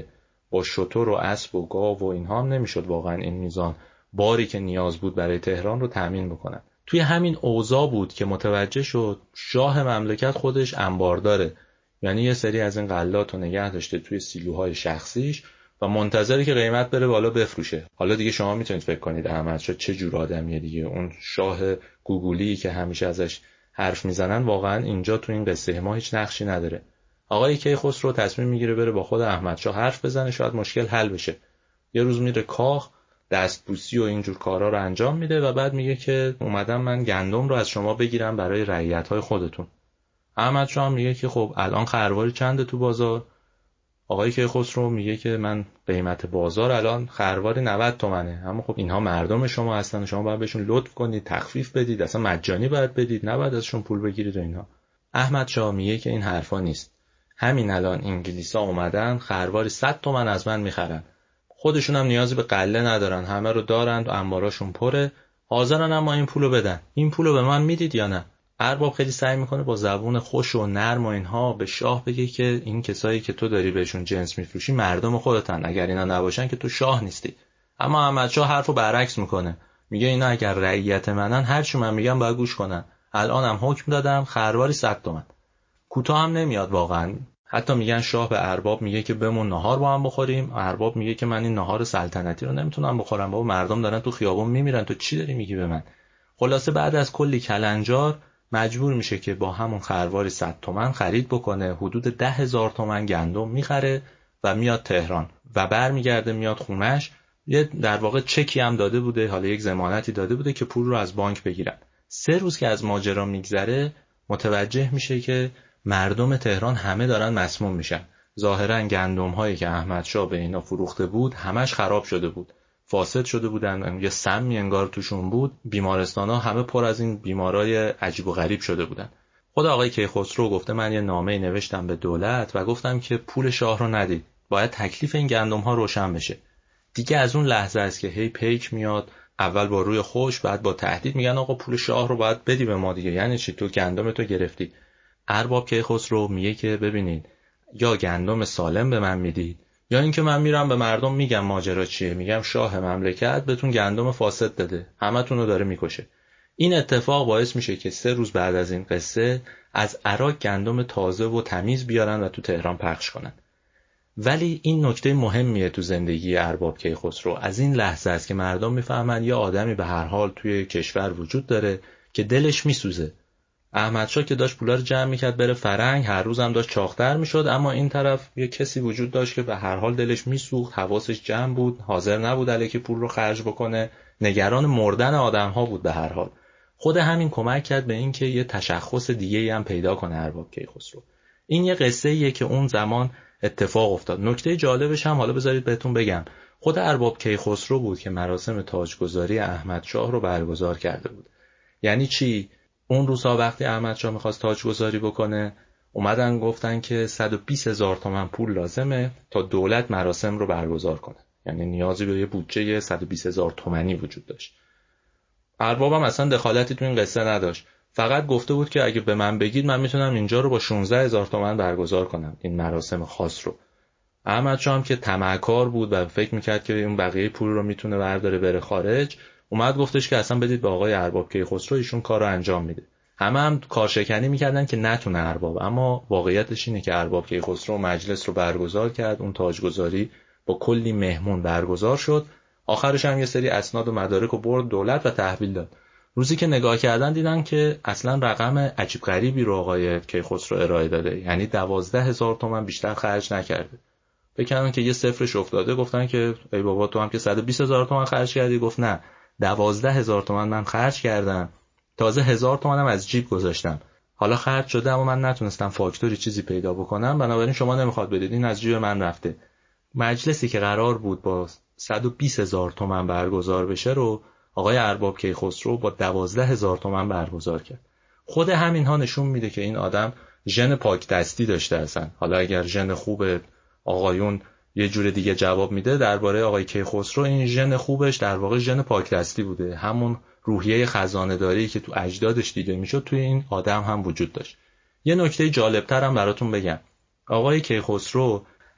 با شتر و اسب و گاو و اینها هم نمیشد واقعا این میزان باری که نیاز بود برای تهران رو تامین بکنن. توی همین اوضاع بود که متوجه شد شاه مملکت خودش انبار داره، یعنی یه سری از این غلات رو نگه داشته توی سیلوهای شخصیش و منتظره که قیمت بره بالا بفروشه. حالا دیگه شما میتونید فکر کنید احمدشاه چه جور آدمیه دیگه. اون شاه گوگولی که همیشه ازش حرف میزنن واقعا اینجا تو این قصه ما هیچ نقشی نداره. آقای کیخسرو تصمیم میگیره بره با خود احمدشاه حرف بزنه، شاید مشکل حل بشه. یه روز میره کاخ، دستبوسی و اینجور کارا رو انجام میده و بعد میگه که اومدم من گندم رو از شما بگیرم برای رعیت‌های خودتون. احمدشاه هم میگه که خب الان خرواری چنده تو بازار؟ آقای کیخسرو میگه که من قیمت بازار الان خرواری نود تومنه، اما خب اینها مردم شما هستن، شما باید بهشون لطف کنید، تخفیف بدید، اصلا مجانی باید بدید، نباید ازشون پول بگیرید و اینها. احمدشاه میگه که این حرفا نیست. همین الان انگلیسا اومدن خرواری صد تومن از من میخرن. خودشون هم نیازی به قله ندارن، همه رو دارن و انباراشون پره، حاضرن اما این پولو بدن. این پولو به من میدید یا نه؟ ارباب خیلی سعی میکنه با زبون خوش و نرم و اینها به شاه بگه که این کسایی که تو داری بهشون جنس میفروشی مردم خودتن، اگر اینا نباشن که تو شاه نیستی. اما احمدشاه حرفو برعکس میکنه، میگه اینا اگر رعیت منن هر چی من میگم باید گوش کنن. الانم حکم دادم خرواری صد تومن. کوتاه هم نمیاد واقعا. حتی میگن شاه به ارباب میگه که بمون نهار با هم بخوریم، ارباب میگه که من این نهار سلطنتی رو نمیتونم بخورم، بابا مردم دارن تو خیابون میمیرن، تو چی داری میگی به من؟ خلاصه بعد از کلی کلنجار مجبور میشه که با همون خرواری صد تومن خرید بکنه، حدود ده هزار تومن گندم میخره و میاد تهران و برمیگرده میاد خونش. یه در واقع چکی هم داده بوده، حالا یک ضمانتی داده بوده که پول رو از بانک بگیرن. سه روز که از ماجرا میگذره متوجه میشه که مردم تهران همه دارن مسموم میشن. ظاهرا گندم هایی که احمدشاه به اینا فروخته بود همش خراب شده بود، فاسد شده بودن، یه سمی انگار توشون بود. بیمارستان ها همه پر از این بیمارای عجیب و غریب شده بودن. خود آقای کیخسرو گفته من یه نامه نوشتم به دولت و گفتم که پول شاه رو ندید، باید تکلیف این گندم ها روشن بشه. دیگه از اون لحظه است که هی پیک میاد، اول با روی خوش بعد با تهدید میگن آقا پول شاه رو باید بدی به ما دیگه. یعنی چی؟ تو گندم تو گرفتی. ارباب کیخسرو میگه که ببینید یا گندم سالم به من میدید یا اینکه من میرم به مردم میگم ماجرا چیه، میگم شاه مملکت بهتون گندم فاسد داده، همتون رو داره میکشه. این اتفاق باعث میشه که سه روز بعد از این قصه از عراق گندم تازه و تمیز بیارن و تو تهران پخش کنن. ولی این نکته مهمیه تو زندگی ارباب کیخسرو. از این لحظه است که مردم میفهمن یه آدمی به هر حال توی کشور وجود داره که دلش میسوزه. احمدشاه که داشت پولا رو جمع میکرد بره فرنگ، هر روز هم داشت چاق‌تر میشد، اما این طرف یه کسی وجود داشت که به هر حال دلش میسوخت، حواسش جمع بود، حاضر نبود الکی پول رو خرج بکنه، نگران مردن آدم‌ها بود. به هر حال خود همین کمک کرد به این که یه تشخص دیگه‌ای هم پیدا کنه ارباب کیخسرو. این یه قصه‌ایه که اون زمان اتفاق افتاد. نکته جالبش هم حالا بذارید بهتون بگم، خود ارباب کیخسرو بود که مراسم تاجگذاری احمدشاه رو برگزار کرده بود. یعنی چی؟ اون روزها وقتی احمدشاه میخواست تاجگذاری بکنه اومدن گفتن که صد و بیست هزار تومان پول لازمه تا دولت مراسم رو برگزار کنه، یعنی نیازی به یه بودجه صد و بیست هزار تومانی وجود داشت. اربابم اصلا دخالتی تو این قصه نداشت، فقط گفته بود که اگه به من بگید من میتونم اینجا رو با شانزده هزار تومان برگزار کنم، این مراسم خاص رو. احمدشاه هم که طمعکار بود و فکر میکرد که اون بقیه پول رو میتونه برداره بره خارج، اومد گفتش که اصلا بدید به آقای ارباب کیخسرو، ایشون کار رو انجام میده. همه هم کارشکنی میکردن که نتونه ارباب، اما واقعیتش اینه که ارباب کیخسرو مجلس رو برگزار کرد، اون تاجگذاری با کلی مهمون برگزار شد. آخرش هم یه سری اسناد و مدارک رو برد دولت و تحویل داد. روزی که نگاه کردن دیدن که اصلا رقم عجیب غریبی رو آقای کیخسرو ارائه داده، یعنی دوازده هزار تومان بیشتر خرج نکرده. فکر کردن که یه صفرش افتاده، گفتن که ای بابا تو هم که صد و بیست هزار تومان خرج کردی. گفت نه، دوازده هزار تومان من خرج کردم، تازه هزار تومانم از جیب گذاشتم. حالا خرج شده اما من نتونستم فاکتوری چیزی پیدا بکنم، بنابراین شما نمیخواد بدید، این از جیب من رفته. مجلسی که قرار بود با صد و بیست هزار تومان برگزار بشه رو آقای ارباب کیخسرو با دوازده هزار تومان برگزار کرد. خود همین ها نشون میده که این آدم ژن پاک دستی داشته اصلا. حالا اگر ژن خوب آقایون یه جور دیگه جواب میده درباره آقای کیخسرو، این ژن خوبش در واقع ژن پاک دستی بوده، همون روحیه خزانه‌داری که تو اجدادش دیده میشد توی این آدم هم وجود داشت. یه نکته جالب‌تر هم براتون بگم، آقای کیخسرو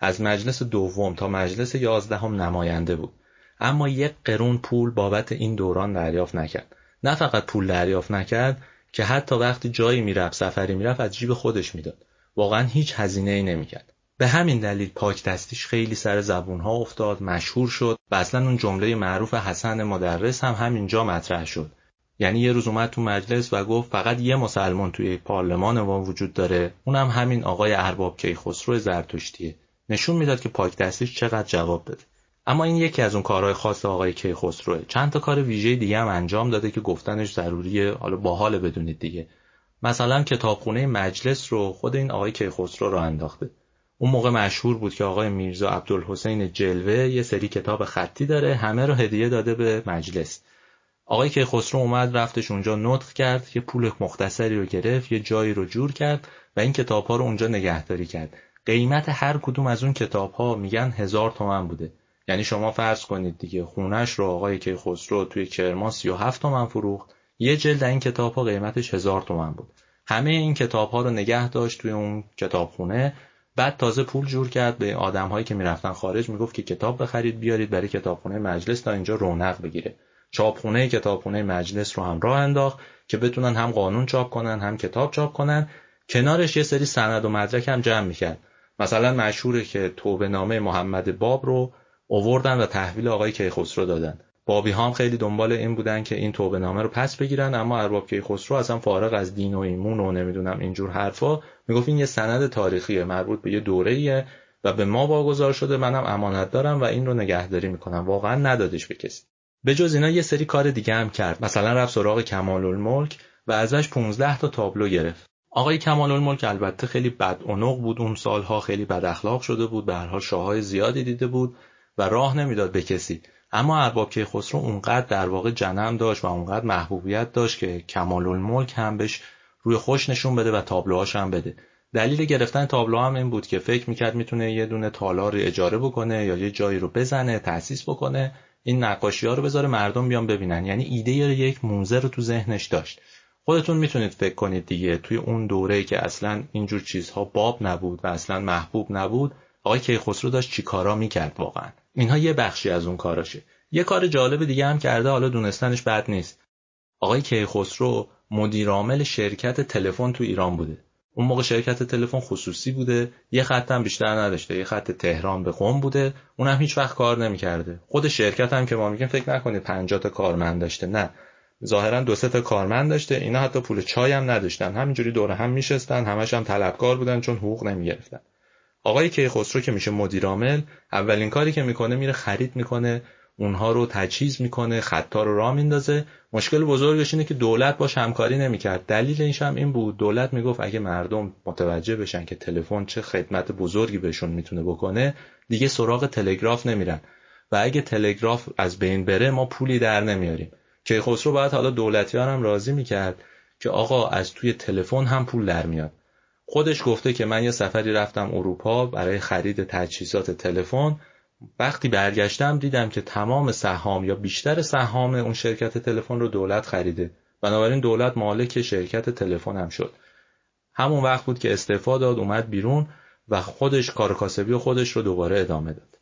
از مجلس دوم تا مجلس یازدهم نماینده بود، اما یک قرون پول بابت این دوران دریافت نکرد. نه فقط پول دریافت نکرد که حتی وقتی جایی میرفت، سفری میرفت، از جیب خودش میداد. واقعا هیچ هزینه‌ای نمیکرد. به همین دلیل پاک دستیش خیلی سر زبونها افتاد، مشهور شد و اصلا اون جمله معروف حسن مدرس هم همینجا مطرح شد. یعنی یه روز اومد تو مجلس و گفت فقط یه مسلمان توی پارلمان ما وجود داره، اونم همین آقای ارباب کیخسرو زرتشتیه. نشون میداد که پاک دستیش چقدر جواب داده. اما این یکی از اون کارهای خاص آقای کیخسروه. چند تا کار ویژه دیگه هم انجام داده که گفتنش ضروریه، حالا باحال بدونید دیگه. مثلا کتابخونه مجلس رو خود این آقای کیخسرو راه انداخته. اون موقع مشهور بود که آقای میرزا عبدالحسین جلوه یه سری کتاب خطی داره، همه رو هدیه داده به مجلس. آقای کیخسرو اومد رفتش اونجا نطق کرد، یه پول مختصری رو گرفت، یه جایی رو جور کرد و این کتاب‌ها رو اونجا نگهداری کرد. قیمت هر کدوم از اون کتاب‌ها میگن هزار تومان بوده. یعنی شما فرض کنید دیگه خونش رو آقای کیخسرو توی کرمان سی و هفت تومن فروخت، یه جلد این کتاب‌ها قیمتش هزار تومان بود. همه این کتاب‌ها رو نگه داشت توی اون کتابخونه. بعد تازه پول جور کرد به آدم‌هایی که میرفتن خارج، میگفت که کتاب بخرید بیارید برای کتابخونه مجلس تا اینجا رونق بگیره. چاپخونه کتابخونه مجلس رو هم راه انداخت که بتونن هم قانون چاپ کنن هم کتاب چاپ کنن. کنارش یه سری سند و مدرک هم جمع میکرد. مثلا مشهوره که توبه نامه محمد باب رو آوردن و تحویل آقای کیخسرو دادن. بابی ها هم خیلی دنبال این بودن که این توبه نامه رو پس بگیرن، اما ارباب کیخسرو اصلا فارغ از دین و ایمون و نمیدونم اینجور حرفا میگفت این یه سند تاریخیه مربوط به یه دوره‌ایه و به ما واگذار شده، منم امانت دارم و این رو نگهداری میکنم. واقعا ندادش به کسی. به جز اینا یه سری کار دیگه هم کرد. مثلا رفت سراغ کمال‌الملک و ازش پانزده تا تابلو گرفت. آقای کمال‌الملک البته خیلی بدعنق بود، اون سالها خیلی بد اخلاق شده بود، به هر حال شاههای زیادی دیده بود و راه نمیداد به کسی. اما ارباب کیخسرو اونقدر در واقع جنم داشت و اونقدر محبوبیت داشت که کمال‌الملک هم بهش روی خوش نشون بده و تابلوهاش هم بده. دلیل گرفتن تابلوها هم این بود که فکر میکرد میتونه یه دونه تالار اجاره بکنه یا یه جایی رو بزنه، تأسیس بکنه، این نقاشی‌ها رو بذاره مردم بیان ببینن. یعنی ایده یک موزه رو تو ذهنش داشت. خودتون میتونید فکر کنید دیگه توی اون دوره‌ای که اصلاً اینجور چیزها باب نبود و اصلاً محبوب نبود، آقای کیخسرو داشت چی کارا میکرد واقعا. اینها یه بخشی از اون کاراشه. یه کار جالب دیگه هم کرده، حالا دونستنش بد نیست. آقای کیخسرو مدیر عامل شرکت تلفن تو ایران بوده. اون موقع شرکت تلفن خصوصی بوده، یه خط هم بیشتر نداشته، یه خط تهران به قم بوده، اونم هیچ وقت کار نمی‌کرده. خود شرکت هم که ما میگیم فکر نکنید پنجاه تا کارمند داشته، نه. ظاهرا دو سه تا کارمند داشته، اینا حتی پول چای هم نداشتن، همینجوری دور هم میشستن، همش هم طلبکار بودن چون حقوق نمیگرفتن. آقای کیخسرو که میشه مدیر عامل، اولین کاری که میکنه میره خرید میکنه، اونها رو تجهیز میکنه، خطا رو راه میندازه. مشکل بزرگش اینه که دولت باش همکاری نمیکرد. دلیل اینش هم این بود دولت میگفت اگه مردم متوجه بشن که تلفن چه خدمت بزرگی بهشون میتونه بکنه، دیگه سراغ تلگراف نمیرن و اگه تلگراف از بین بره ما پولی در نمیاریم. کیخسرو باید حالا دولتیان هم راضی میکرد که آقا از توی تلفن هم پول در میاد. خودش گفته که من یه سفری رفتم اروپا برای خرید تجهیزات تلفن، وقتی برگشتم دیدم که تمام سهام یا بیشتر سهام اون شرکت تلفن رو دولت خریده، بنابراین دولت مالک شرکت تلفن هم شد. همون وقت بود که استعفا داد، اومد بیرون و خودش کار کاسبی خودش رو دوباره ادامه داد.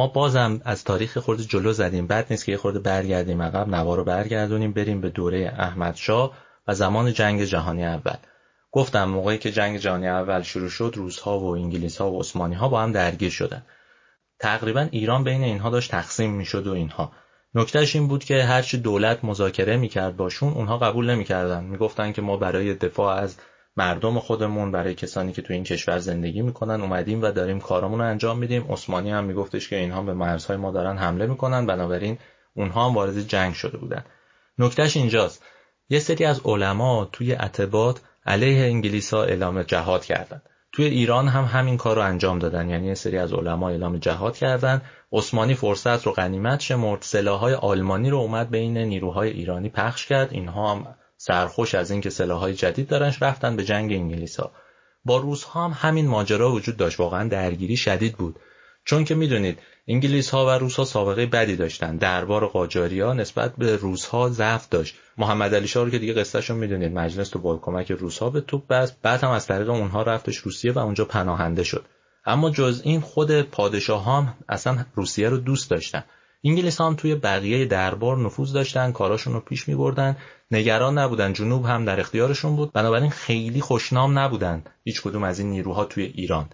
ما بازم از تاریخ خورده جلو زدیم، بد نیست که یه خورده برگردیم عقب، نوار رو برگردونیم بریم به دوره احمدشاه و زمان جنگ جهانی اول. گفتم موقعی که جنگ جهانی اول شروع شد روس‌ها و انگلیس‌ها و عثمانی‌ها با هم درگیر شدن. تقریبا ایران بین اینها داشت تقسیم میشد و اینها. نکتهش این بود که هرچی دولت مذاکره میکرد باشون اونها قبول نمیکردن. میگفتن که ما برای دفاع از مردم خودمون، برای کسانی که تو این کشور زندگی میکنن اومدیم و داریم کارامون رو انجام میدیم. عثمانی هم میگفتش که اینها به مرزهای ما دارن حمله میکنن، بنابراین اونها هم وارد جنگ شده بودن. نکتهش اینجاست یه سری از علما توی عتبات علیه انگلیس‌ها اعلام جهاد کردن. توی ایران هم همین کار رو انجام دادن، یعنی یه سری از علما اعلام جهاد کردن. عثمانی فرصت رو غنیمت شمرد، سلاح‌های آلمانی رو اومد بین نیروهای ایرانی پخش کرد. اینها هم سرخوش از این که سلاح‌های جدید دارن رفتن به جنگ انگلیس‌ها. با روس‌ها هم همین ماجرا وجود داشت، واقعا درگیری شدید بود. چون که میدونید انگلیس‌ها و روس‌ها سابقه بدی داشتن. دربار قاجاری‌ها نسبت به روس‌ها ضعف داشت. محمد علی شاه رو که دیگه قصه‌شو میدونید، مجلس تو با کمک روس‌ها به توپ بست، بعد هم از طریق اونها رفتش روسیه و اونجا پناهنده شد. اما جز این خود پادشاه‌ها هم اصلا روسیه رو دوست داشتن. انگلیس‌ها هم توی بقیه دربار نفوذ داشتن، کاراشون رو پیش می‌بردن، نگران نبودن، جنوب هم در اختیارشون بود، بنابراین خیلی خوشنام نبودن هیچ کدوم از این نیروها توی ایران.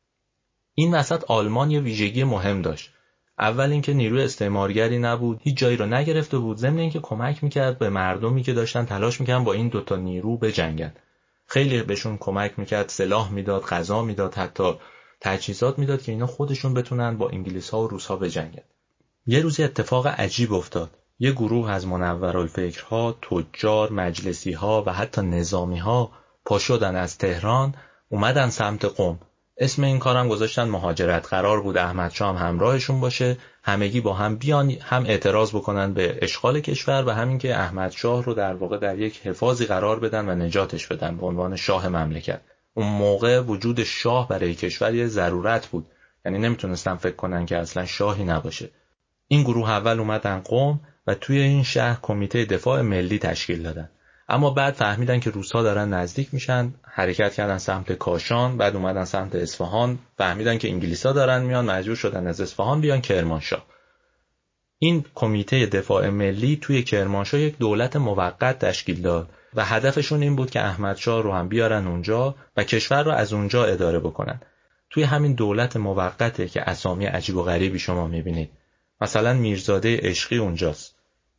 این وسط آلمان یه ویژگی مهم داشت. اول اینکه نیروی استعمارگری نبود، هیچ جایی رو نگرفته بود، ضمن اینکه کمک میکرد به مردمی که داشتن تلاش میکردن با این دوتا نیرو بجنگن. خیلی بهشون کمک میکرد، سلاح میداد، غذا میداد، حتی تجهیزات میداد که اینا خودشون بتونن با انگلیس‌ها و روس‌ها بجنگن. یه روزی اتفاق عجیب افتاد. یه گروه از منورالفکرها، تجار، مجلسی‌ها و حتی نظامی‌ها پا شدن از تهران اومدن سمت قم. اسم این کارم گذاشتن مهاجرت. قرار بود احمدشاه هم همراهشون باشه، همگی با هم بیان، هم اعتراض بکنن به اشغال کشور و همین که احمدشاه رو در واقع در یک حفاظی قرار بدن و نجاتش بدن به عنوان شاه مملکت. اون موقع وجود شاه برای کشور یه ضرورت بود، یعنی نمیتونستن فکر کنن که اصلا شاهی نباشه. این گروه اول اومدن قم و توی این شهر کمیته دفاع ملی تشکیل دادن. اما بعد فهمیدن که روس‌ها دارن نزدیک میشن، حرکت کردن سمت کاشان، بعد اومدن سمت اصفهان، فهمیدن که انگلیس‌ها دارن میان، مجبور شدن از اصفهان بیان کرمانشاه. این کمیته دفاع ملی توی کرمانشاه یک دولت موقت تشکیل داد و هدفشون این بود که احمدشاه رو هم بیارن اونجا و کشور رو از اونجا اداره بکنن. توی همین دولت موقته که اسامی عجیب و غریبی شما میبینید. مثلا میرزاده عشقی اونجاست،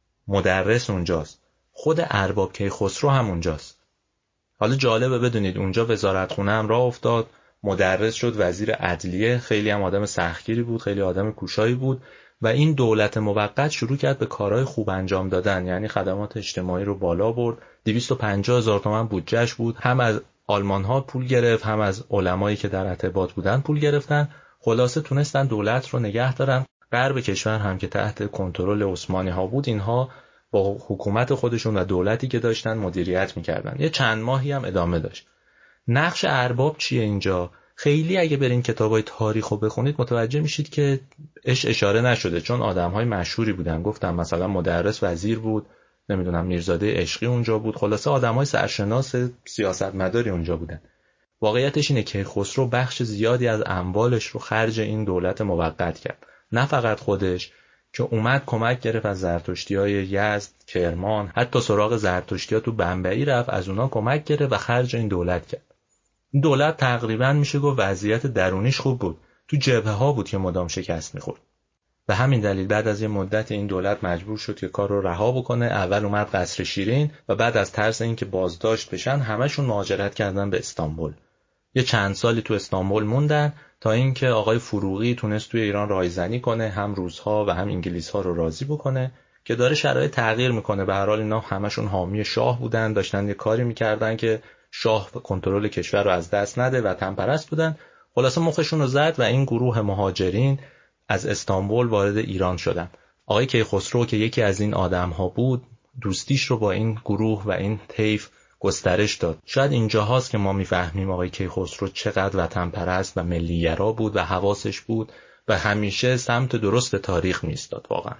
مدرس اونجاست، خود ارباب کیخسرو هم اونجاست. حالا جالبه بدونید اونجا وزارتخونه هم راه افتاد، مدرس شد وزیر عدلیه، خیلی هم آدم سختگیری بود، خیلی آدم کوشایی بود و این دولت موقت شروع کرد به کارهای خوب انجام دادن، یعنی خدمات اجتماعی رو بالا برد. دویست و پنجاه هزار تومان بودجهش بود، هم از آلمان ها پول گرفت، هم از علمایی که در ارتباط بودن پول گرفتن. خلاصه تونستن دولت رو نگه دارن. غرب کشور هم که تحت کنترل عثمانی ها بود، اینها با حکومت خودشون و دولتی که داشتن مدیریت میکردن. یه چند ماهی هم ادامه داشت. نقش ارباب چیه اینجا؟ خیلی اگه برین کتابای تاریخو بخونید متوجه میشید که اش اشاره نشده، چون آدمهای مشهوری بودن. گفتم مثلا مدرس وزیر بود، نمیدونم میرزاده عشقی اونجا بود، خلاصه آدمهای سرشناس سیاستمداری اونجا بودن. واقعیتش اینه که خسرو بخش زیادی از اموالش رو خرج این دولت موقت کرد. نه فقط خودش، که اومد کمک گرفت از زرتشتیای یزد، کرمان، حتی سراغ زرتشتیا تو بمبئی رفت، از اونا کمک گرفت و خرج این دولت کرد. این دولت تقریبا میشه گفت وضعیت درونیش خوب بود، تو جبهه ها بود که مدام شکست میخورد. به همین دلیل بعد از یه مدت این دولت مجبور شد که کار رو رها بکنه. اول اومد قصر شیرین و بعد از ترس اینکه بازداشت بشن همشون مهاجرت کردن به استانبول. یه چند سالی تو استانبول موندن تا اینکه آقای فروغی تونست توی ایران رایزنی کنه، هم روس‌ها و هم انگلیس‌ها رو راضی بکنه که داره شرایط تغییر میکنه. به هر حال اینا همشون حامی شاه بودن، داشتن یه کاری میکردن که شاه کنترل کشور رو از دست نده، وطن پرست بودن. خلاصه مخشون رو زد و این گروه مهاجرین از استانبول وارد ایران شدن. آقای کیخسرو که یکی از این آدم‌ها بود، دوستیش رو با این گروه و این طیف گسترش داد. شاید اینجاهاست که ما میفهمیم آقای کیخسرو چقدر وطن پرست و ملی‌گرا بود و حواسش بود و همیشه سمت درست تاریخ می‌ایستاد. واقعا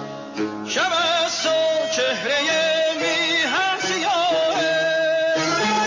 شب است و چهره میهن سیاهه،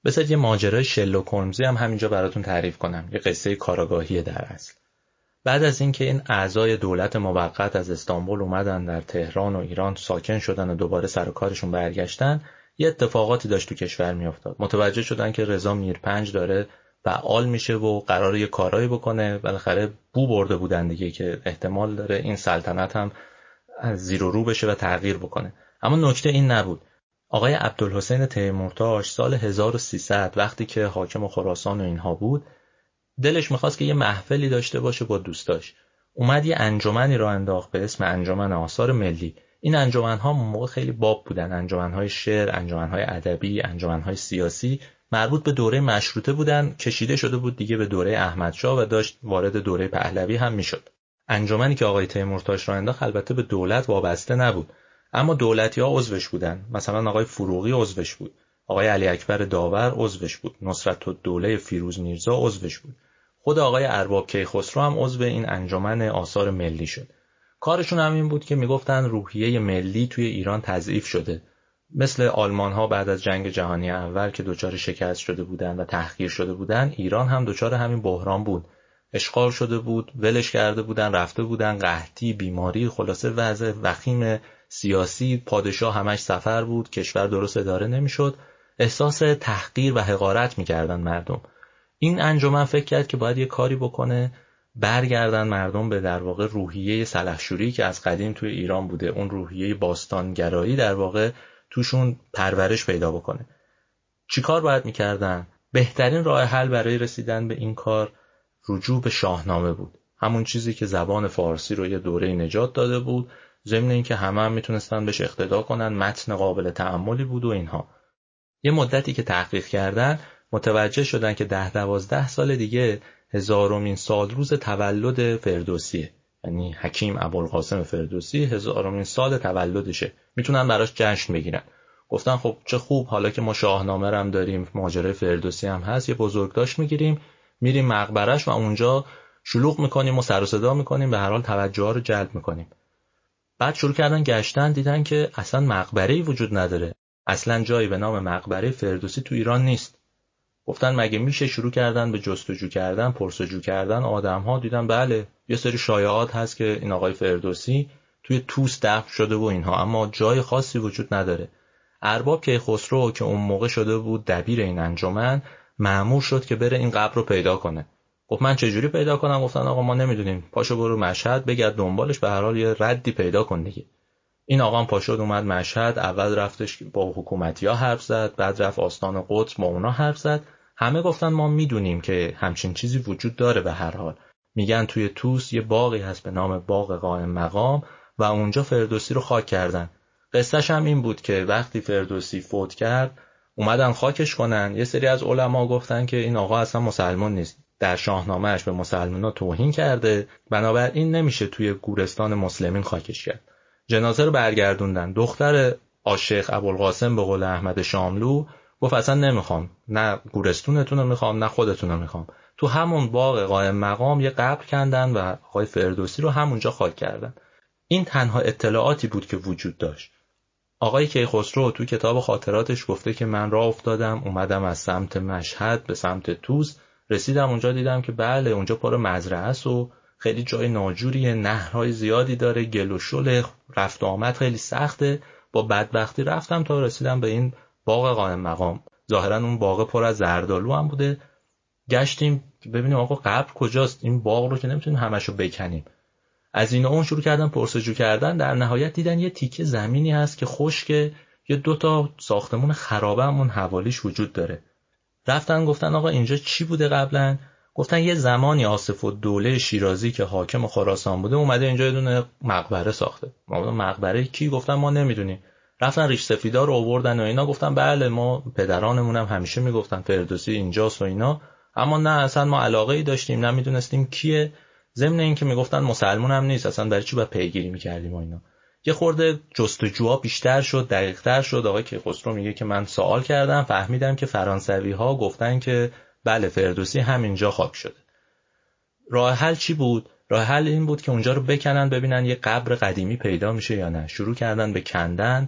بذارید یه ماجرای شرلوک هولمزی هم همینجا براتون تعریف کنم. یه قصه کاراگاهی در اصل. بعد از اینکه این اعضای دولت موقت از استانبول اومدن در تهران و ایران ساکن شدن و دوباره سر و کارشون برگشتن، یه اتفاقاتی داشت تو کشور میافتاد. متوجه شدن که رضا میرپنج داره فعال میشه و قراره یه کارایی بکنه. بالاخره بو برده بودن دیگه که احتمال داره این سلطنت هم زیر و رو بشه و تغییر بکنه. اما نکته این نبود. آقای عبدالحسین تیمورتاش سال هزار و سیصد وقتی که حاکم خراسان و اینها بود، دلش میخواست که یه محفلی داشته باشه با دوستاش. اومد یه انجمنی را انداخت به اسم انجمن آثار ملی. این انجمن‌ها موقع خیلی باب بودن، انجمن‌های شعر، انجمن‌های ادبی، انجمن‌های سیاسی، مربوط به دوره مشروطه بودن، کشیده شده بود دیگه به دوره احمدشاه و داشت وارد دوره پهلوی هم میشد. انجمنی که آقای تیمورتاش را انداخت البته به دولت وابسته نبود، اما دولتی‌ها عضوش بودن. مثلا آقای فروغی عضوش بود، آقای علی اکبر داور عضوش بود، نصرت‌الدوله فیروز میرزا عضوش بود. خود آقای ارباب کیخسرو هم عضو این انجمن آثار ملی شد. کارشون هم این بود که میگفتن روحیه ملی توی ایران تضعیف شده. مثل آلمان‌ها بعد از جنگ جهانی اول که دچار شکست شده بودن و تحقیر شده بودن، ایران هم دچار همین بحران بود. اشغال شده بود، ولش کرده بودن، رفته بودن، قحطی، بیماری، خلاصه وضع وخیم سیاسی، پادشاه همش سفر بود، کشور درست اداره نمیشد. احساس تحقیر و حقارت می‌کردن مردم. این انجمن فکر کرد که باید یه کاری بکنه برگردن مردم به در واقع روحیه سلحشوری که از قدیم توی ایران بوده، اون روحیه باستانگرایی در واقع توشون پرورش پیدا بکنه. چی کار باید میکردن؟ بهترین راه حل برای رسیدن به این کار رجوع به شاهنامه بود. همون چیزی که زبان فارسی رو یه دوره نجات داده بود، ضمن اینکه همه هم میتونستن بهش اقتدا کنن، متن قابل تأملی بود و اینها. یه مدتی که تحقیق کردن متوجه شدن که ده دوازده سال دیگه هزارمین سال روز تولد فردوسیه، یعنی حکیم ابوالقاسم فردوسی هزارمین سال تولدشه، میتونن براش جشن بگیرن. گفتن خب چه خوب، حالا که ما شاهنامه هم داریم، ماجرای فردوسی هم هست، یه بزرگداشت میگیریم، میریم مقبرش و اونجا شلوغ میکنیم و سر و صدا میکنیم، به هر حال توجه ها رو جلب میکنیم. بعد شروع کردن گشتن، دیدن که اصلا مقبره‌ای وجود نداره، اصلا جایی به نام مقبره فردوسی تو ایران نیست. گفتن مگه میشه؟ شروع کردن به جستجو کردن، پرسجو کردن آدم‌ها، دیدن بله یه سری شایعات هست که این آقای فردوسی توی توس دفن شده و اینها، اما جای خاصی وجود نداره. ارباب کیخسرو که اون موقع شده بود دبیر این انجمن، مأمور شد که بره این قبر رو پیدا کنه. گفت من چه جوری پیدا کنم؟ گفتن آقا ما نمیدونیم، پاشو برو مشهد بگرد دنبالش، به هر حال یه ردی پیدا کن دیگه. این آقا هم پاشد اومد مشهد، اول رفتش با حکومتی‌ها حرف زد، بعد رفت آستان قدس با اونا حرف زد. همه گفتن ما میدونیم که همچین چیزی وجود داره، به هر حال میگن توی توس یه باغی هست به نام باغ قائم مقام و اونجا فردوسی رو خاک کردن. قصهش هم این بود که وقتی فردوسی فوت کرد اومدن خاکش کنن. یه سری از علما گفتن که این آقا اصلا مسلمان نیست، در شاهنامه‌اش به مسلمان‌ها توهین کرده، بنابراین نمیشه توی گورستان مسلمین خاکش کرد. جنازه رو برگردوندن. دختر عاشق ابوالقاسم به قول احمد شاملو گفت اصلا نمیخوام، نه گورستونتون رو میخوام نه خودتون رو میخوام. تو همون باغ قائم مقام یه قبر کندن و آقای فردوسی رو همونجا خاک کردن. این تنها اطلاعاتی بود که وجود داشت. آقای کیخسرو تو کتاب خاطراتش گفته که من راه افتادم، اومدم از سمت مشهد به سمت توس، رسیدم اونجا دیدم که بله اونجا پر مزرعه است و خیلی جای ناجوریه، نهرهای زیادی داره، گل و شل، رفت و آمد خیلی سخته. با بدبختی رفتم تا رسیدم به این باغ قائم مقام. ظاهرا اون باغ پر از زردآلو هم بوده. گشتیم ببینیم آقا قبر کجاست، این باغ رو که نمیتونیم همشو بکنیم. از این اون شروع کردن پرسجو کردن، در نهایت دیدن یه تیکه زمینی هست که خشکه، یه دوتا ساختمون خرابه همون حوالیش وجود داره. رفتن گفتن آقا اینجا چی بوده قبلا؟ گفتن یه زمانی آصف الدوله شیرازی که حاکم خراسان بوده اومده اینجا یه دونه مقبره ساخته. ما مقبره کی؟ گفتن ما نمیدونیم. رفتن ریش سفیدا رو آوردن و اینا، گفتن بله ما پدرانمون هم همیشه میگفتن فردوسی اینجاست و اینا، اما نه اصلا ما علاقه ای داشتیم نمیدونستیم کیه. ضمن این که میگفتن مسلمان هم نیست، اصلا برای چی باید پیگیری میکردیم و اینا. یه خورده جستجوها بیشتر شد، دقیق‌تر شد. آقای کیخسرو میگه که من سوال کردم، فهمیدم که فرانسوی‌ها گفتن که بله فردوسی همینجا خاک شده. راه حل چی بود؟ راه حل این بود که اونجا رو بکنن ببینن یه قبر قدیمی پیدا میشه یا نه. شروع کردن به کندن،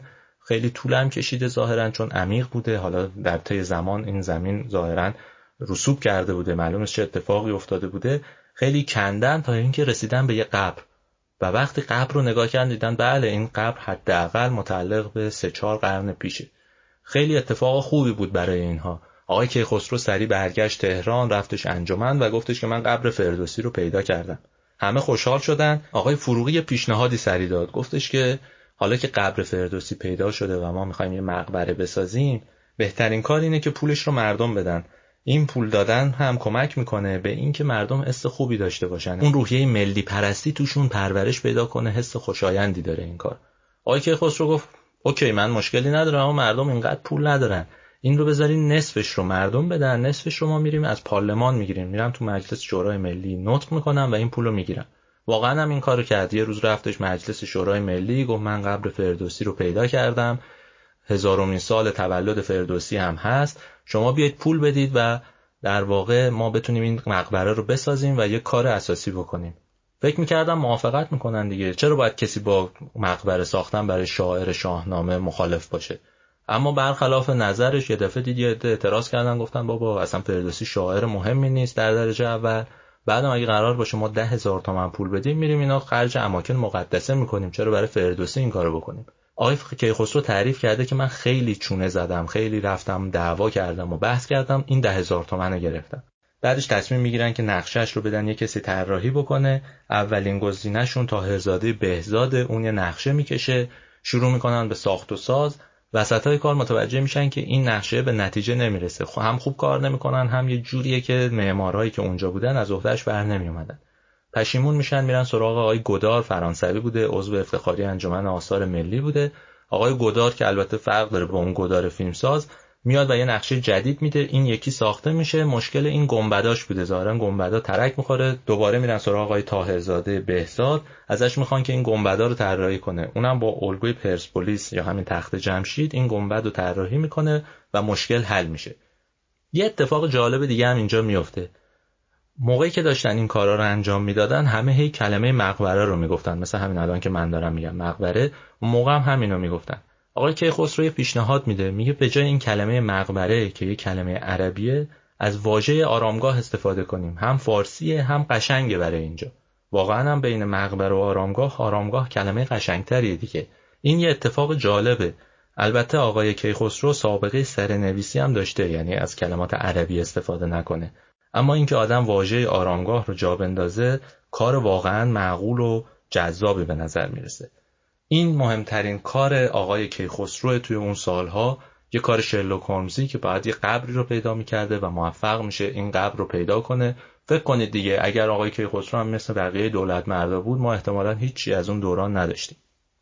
خیلی طول هم کشیده ظاهرا، چون عمیق بوده. حالا در طی زمان این زمین ظاهرا رسوب کرده بوده، معلومه چه اتفاقی افتاده بوده. خیلی کندن تا اینکه رسیدن به یه قبر و وقتی قبر رو نگاه کردن دیدن بله این قبر حداقل متعلق به سه چهار قرن پیشه. خیلی اتفاق خوبی بود برای اینها. آقای کیخسرو سریع برگشت تهران، رفتش انجمن و گفتش که من قبر فردوسی رو پیدا کردم. همه خوشحال شدن. آقای فروغی پیشنهادی سریع داد، گفتش که حالا که قبر فردوسی پیدا شده و ما می‌خوایم یه مقبره بسازیم، بهترین کار اینه که پولش رو مردم بدن. این پول دادن هم کمک میکنه به این که مردم حس خوبی داشته باشن، اون روحیه ملی پرستی توشون پرورش پیدا کنه، حس خوشایندی داره این کار. آقای کیخسرو گفت اوکی من مشکلی ندارم، اما مردم اینقدر پول ندارن، این رو بذارین نصفش رو مردم بدن، نصفش رو ما میریم از پارلمان میگیریم، میرم تو مجلس شورای ملی نطق میکنم و این پول رو میگیرم. واقعا هم این کارو کرد. یه روز رفتش مجلس شورای ملی، گفت من قبر فردوسی رو پیدا کردم، هزارمین سال تولد فردوسی هم هست، شما بیاید پول بدید و در واقع ما بتونیم این مقبره رو بسازیم و یه کار اساسی بکنیم. فکر میکردم موافقت میکنن دیگه، چرا باید کسی با مقبره ساختن برای شاعر شاهنامه مخالف باشه؟ اما برخلاف نظرش یه دفعه دید یه عده اعتراض کردن، گفتن بابا اصلا فردوسی شاعر مهمی نیست در درجه اول، بعدم اگه قرار باشه ما ده هزار تومان پول بدیم میریم اینا خرج اماکن مقدسه میکنیم، چرا برای فردوسی این کارو بکنیم؟ آقای کیخسرو تعریف کرده که من خیلی چونه زدم، خیلی رفتم دعوا کردم و بحث کردم، این ده هزار تومان رو گرفتم. بعدش تصمیم میگیرن که نقشه‌اش رو بدن یه کسی طراحی بکنه. اولین گزینه‌شون طاهرزاده بهزاد، اون یه نقشه میکشه، شروع میکنن به ساخت و ساز. وسطای کار متوجه میشن که این نقشه به نتیجه نمیرسه، هم خوب کار نمیکنن، هم یه جوریه که معمارایی که اونجا بودن از عهده‌اش بر نمیومدن. پشیمون میشن، میرن سراغ آقای گودار، فرانسوی بوده، عضو افتخاری انجمن آثار ملی بوده. آقای گودار که البته فرق داره با اون گودار فیلمساز، میاد و یه نقشه جدید میده، این یکی ساخته میشه. مشکل این گنبداش بوده، ظاهرا گنبدا ترک میخوره. دوباره میرن سراغ آقای طاهرزاده بهزاد، ازش میخوان که این گنبدا رو طراحی کنه. اونم با الگوی پرسپولیس یا همین تخت جمشید این گنبد رو طراحی میکنه و مشکل حل میشه. یه اتفاق جالب دیگه هم اینجا میفته. موقعی که داشتن این کارا رو انجام میدادن همه هی کلمه مقبره رو میگفتن، مثلا همین الان که من دارم میگم مقبره، اون موقع هم همینو میگفتن. آقای کیخسرو یه پیشنهاد میده، میگه به جای این کلمه مقبره که یه کلمه عربیه، از واژه آرامگاه استفاده کنیم، هم فارسیه هم قشنگه برای اینجا. واقعا هم بین مقبره و آرامگاه، آرامگاه کلمه قشنگتریه دیگه. این یه اتفاق جالبه. البته آقای کیخسرو سابقه سرنویسی هم داشته، یعنی از کلمات عربی استفاده نکنه، اما اینکه آدم واژه آرامگاه رو جا بندازه کار واقعا معقول و جذابی به نظر میرسه. این مهمترین کار آقای کیخسرو توی اون سالها، یه کار شرلوک هولمزی که بعد یه قبری رو پیدا میکرده و موفق میشه این قبر رو پیدا کنه. فکر کنید دیگه اگر آقای کیخسرو هم مثل بقیه دولت مردا بود، ما احتمالاً هیچی از اون دوران نداشتیم.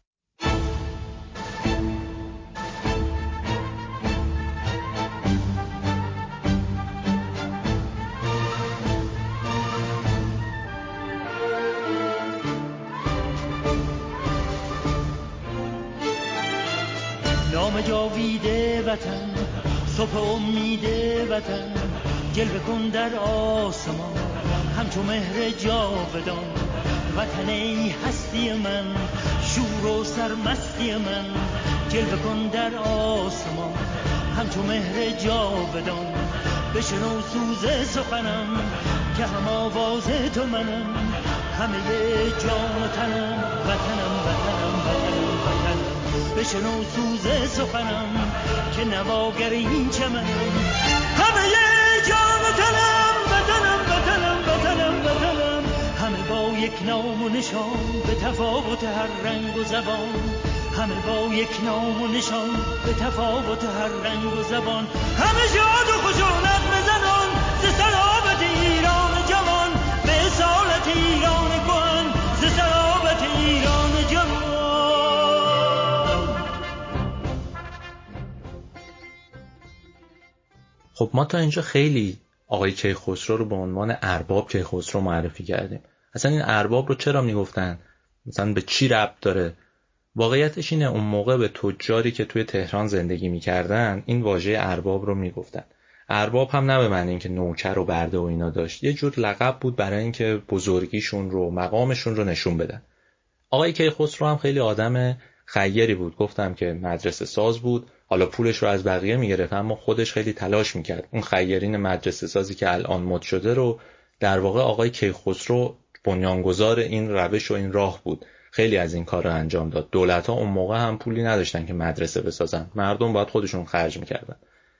نام جاویده وطن، صبح امید وطن، جلوه کن در آسمان همچو مهر جاودان. وطن ای هستی من، شور و سرمستی من، جلوه کن در آسمان همچو مهر جاودان. بشنو سوز سخنم که هم آواز تو منم، همه جان و تنم وطنم وطنم وطنم وطنم. بشنو سوز سخنم که نواگر این چمنم، همه جان و تنم وطنم وطنم وطنم وطنم. همه با یک نام و نشان به تفاوت هر رنگ و زبان، همه با یک نام و نشان به تفاوت هر رنگ و زبان. همه شاد و خوش و نغمه زنان ز سرابت ایران جوان، به اصالت ایران کهن ز سرابت ایران جوان. خب ما تا اینجا خیلی آقای کیخسرو رو به عنوان ارباب کیخسرو معرفی کردیم. اصلا این ارباب رو چرا میگفتن؟ مثلا به چی ربط داره؟ واقعیتش اینه اون موقع به تجاری که توی تهران زندگی میکردن این واژه ارباب رو میگفتن. ارباب هم نه به معنی اینکه نوکر و برده و اینا داشت، یه جور لقب بود برای اینکه بزرگیشون رو، مقامشون رو نشون بدن. آقای کیخسرو هم خیلی آدم خیری بود، گفتم که مدرسه ساز بود، حالا پولش رو از بقیه میگرفت اما خودش خیلی تلاش میکرد. اون خیرین مدرسه سازی که الان مد شده رو در واقع آقای کیخسرو بنیانگذار این روش و این راه بود. خیلی از این کار رو انجام داد. دولت‌ها اون موقع هم پولی نداشتن که مدرسه بسازن، مردم باید خودشون خرج میکردن.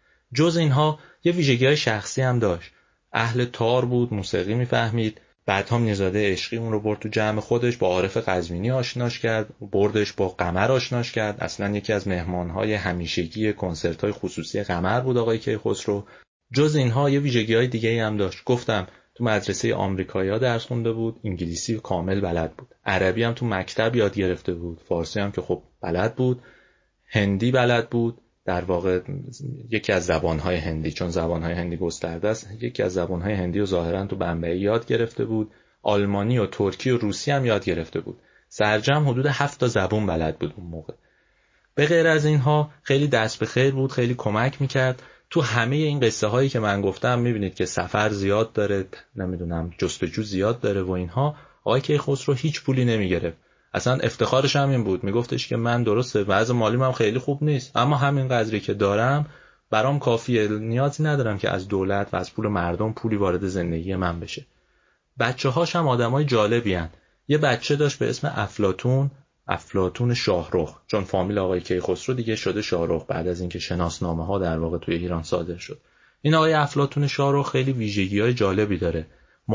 جز اینها یه ویژگی‌های شخصی هم داشت. اهل تار بود، موسیقی میفهمید. بعدها میرزاده عشقی اون رو برد تو جمع خودش، با عارف قزوینی آشناش کرد، بردش با قمر آشناش کرد. اصلا یکی از مهمانهای همیشگی کنسرت‌های خصوصی قمر بود آقای کیخسرو. جز اینها یه ویژگی‌های دیگه‌ای هم داشت. گفتم تو مدرسه آمریکایی‌ها درس خونده بود، انگلیسی کامل بلد بود، عربی هم تو مکتب یاد گرفته بود، فارسی هم که خب بلد بود، هندی بلد بود. در واقع یکی از زبان‌های هندی، چون زبان‌های هندی گسترده است، یکی از زبان‌های هندی رو ظاهراً تو بمبئی یاد گرفته بود. آلمانی و ترکی و روسی هم یاد گرفته بود. سرجم حدود هفت تا زبان بلد بود اون موقع. به غیر از اینها خیلی دست به خیر بود، خیلی کمک میکرد. تو همه این قصه هایی که من گفتم میبینید که سفر زیاد داره، نمیدونم جستجو زیاد داره و اینها. آقای کیخسرو هیچ پولی نمیگرفت. اصلا افتخارش هم این بود، میگفتش که من درسته وضع مالیم هم خیلی خوب نیست، اما همین قدری که دارم برام کافیه، نیازی ندارم که از دولت و از پول مردم پولی وارد زندگی من بشه. بچه‌هاش هم آدمای جالبی ان. یه بچه داشت به اسم افلاطون، افلاطون شاهرخ، چون فامیل آقای کیخسرو دیگه شده شاهرخ بعد از اینکه شناسنامه‌ها در واقع توی ایران صادر شد. این آقای افلاطون شاهرخ خیلی ویژگی‌های جالبی داره.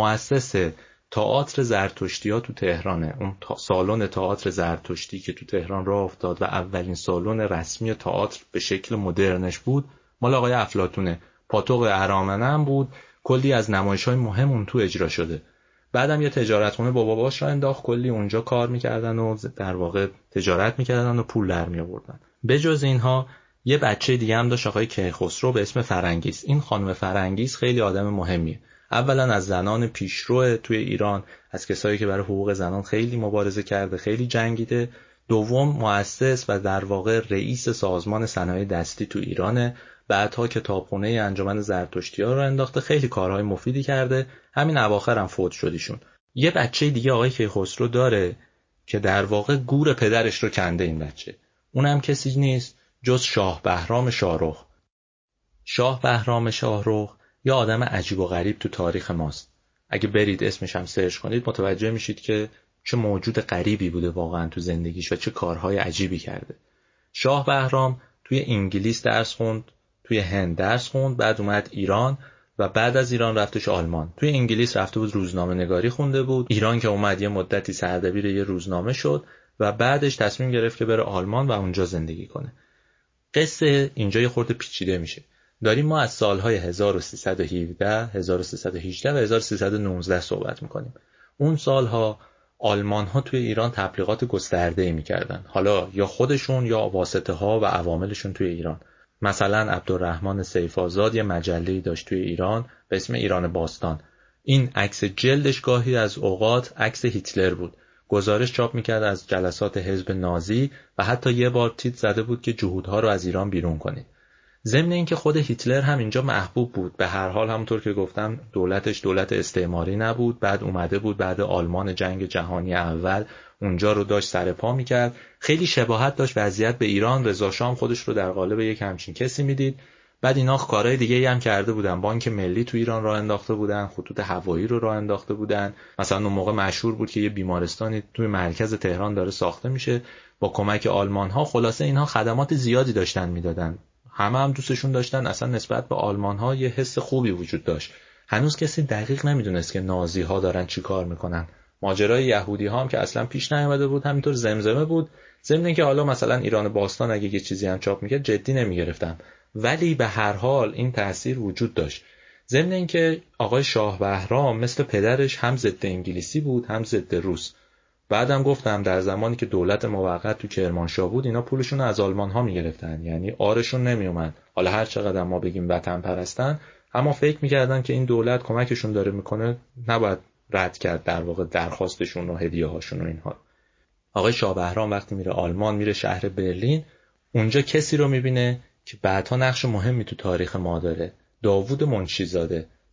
مؤسس تئاتر زرتشتی‌ها تو تهرانه. اون تا سالن تئاتر زرتشتی که تو تهران راه افتاد و اولین سالن رسمی تئاتر به شکل مدرنش بود، مال آقای افلاطونه. پاتوق ارامنه هم بود. کلی از نمایش‌های مهم اون تو اجرا شده. بعدم یه تجارتخونه با باباش را انداخت، کلی اونجا کار میکردن و در واقع تجارت میکردن و پول در میآوردن. به جز اینها یه بچه دیگه هم داشت آقای کیخسرو به اسم فرنگیس. این خانم فرنگیس خیلی آدم مهمیه. اولا از زنان پیشرو توی ایران، از کسایی که برای حقوق زنان خیلی مبارزه کرده، خیلی جنگیده. دوم مؤسس و در واقع رئیس سازمان صنایع دستی تو ایرانه. بعدها کتابخونه انجمن زرتشتی‌ها رو انداخته، خیلی کارهای مفیدی کرده. همین اواخر هم فوت شد ایشون. یه بچه دیگه آقای کیخسرو داره که در واقع گور پدرش رو کنده این بچه. اونم کسی نیست جز شاه بهرام شاهرخ. شاه بهرام شاهرخ یه آدم عجیب و غریب تو تاریخ ماست. اگه برید اسمش هم سرچ کنید متوجه میشید که چه موجود غریبی بوده واقعا تو زندگیش و چه کارهای عجیبی کرده. شاه بهرام توی انگلیس درس خوند، توی هند درس خوند، بعد اومد ایران و بعد از ایران رفتش آلمان. توی انگلیس رفته بود روزنامه نگاری خونده بود. ایران که اومد یه مدتی سردبیر یه روزنامه شد و بعدش تصمیم گرفت که بره آلمان و اونجا زندگی کنه. قصه اینجا یه خورده پیچیده میشه. داریم ما از سالهای هزار و سیصد و هفده، هزار و سیصد و هجده و هزار و سیصد و نوزده صحبت میکنیم. اون سالها آلمان ها توی ایران تبلیغات گسترده‌ای میکردن. حالا یا خودشون یا واسطه ها و عواملشون توی ایران. مثلا عبدالرحمن سیف‌آزاد یه مجله‌ای داشت توی ایران به اسم ایران باستان. این عکس جلدش گاهی از اوقات عکس هیتلر بود. گزارش چاپ میکرد از جلسات حزب نازی و حتی یه بار تیتر زده بود که جهودها رو از ایران بیرون کنید. ضمن اینکه خود هیتلر هم اینجا محبوب بود. به هر حال همونطور که گفتم دولتش دولت استعماری نبود، بعد اومده بود بعد آلمان جنگ جهانی اول اونجا رو داشت سر پا میکرد. خیلی شباهت داشت وضعیت به ایران. رضا شاه خودش رو در قالب یک همچین کسی میدید. بعد اینا کارهای دیگه‌ای هم کرده بودن. بانک ملی تو ایران راه انداخته بودن، خطوط هوایی رو راه انداخته بودن. مثلا اون موقع مشهور بود که یه بیمارستانی توی مرکز تهران داره ساخته میشه با کمک آلمان‌ها. خلاصه اینها خدمات زیادی داشتن میدادن. همه هم دوستشون داشتن. اصلا نسبت به آلمان‌ها یه حس خوبی وجود داشت. هنوز کسی دقیق نمیدونست که نازی‌ها دارن چی کار میکنن. ماجرای یهودی‌ها هم که اصلا پیش نیامده بود، همینطور زمزمه بود. ضمن اینکه حالا مثلا ایران باستان اگه یه چیزی هم چاپ میکرد جدی نمیگرفتن، ولی به هر حال این تأثیر وجود داشت. ضمن اینکه آقای شاه بهرام مثل پدرش هم ضد انگلیسی بود هم ضد روس. بعدم گفتم در زمانی که دولت موقت تو کرمانشاه بود اینا پولشون رو از آلمان ها میگرفتن، یعنی آرشون نمی اومد. حالا هر چقدر ما بگیم وطن پرستن، اما فکر میکردن که این دولت کمکشون داره میکنه، نباید رد کرد در واقع درخواستشون و هدیه هاشون و اینها. آقای شاه بهرام وقتی میره آلمان، میره شهر برلین، اونجا کسی رو میبینه که بعدها نقش مهمی تو تاریخ ما داره. داوود منشیزاده.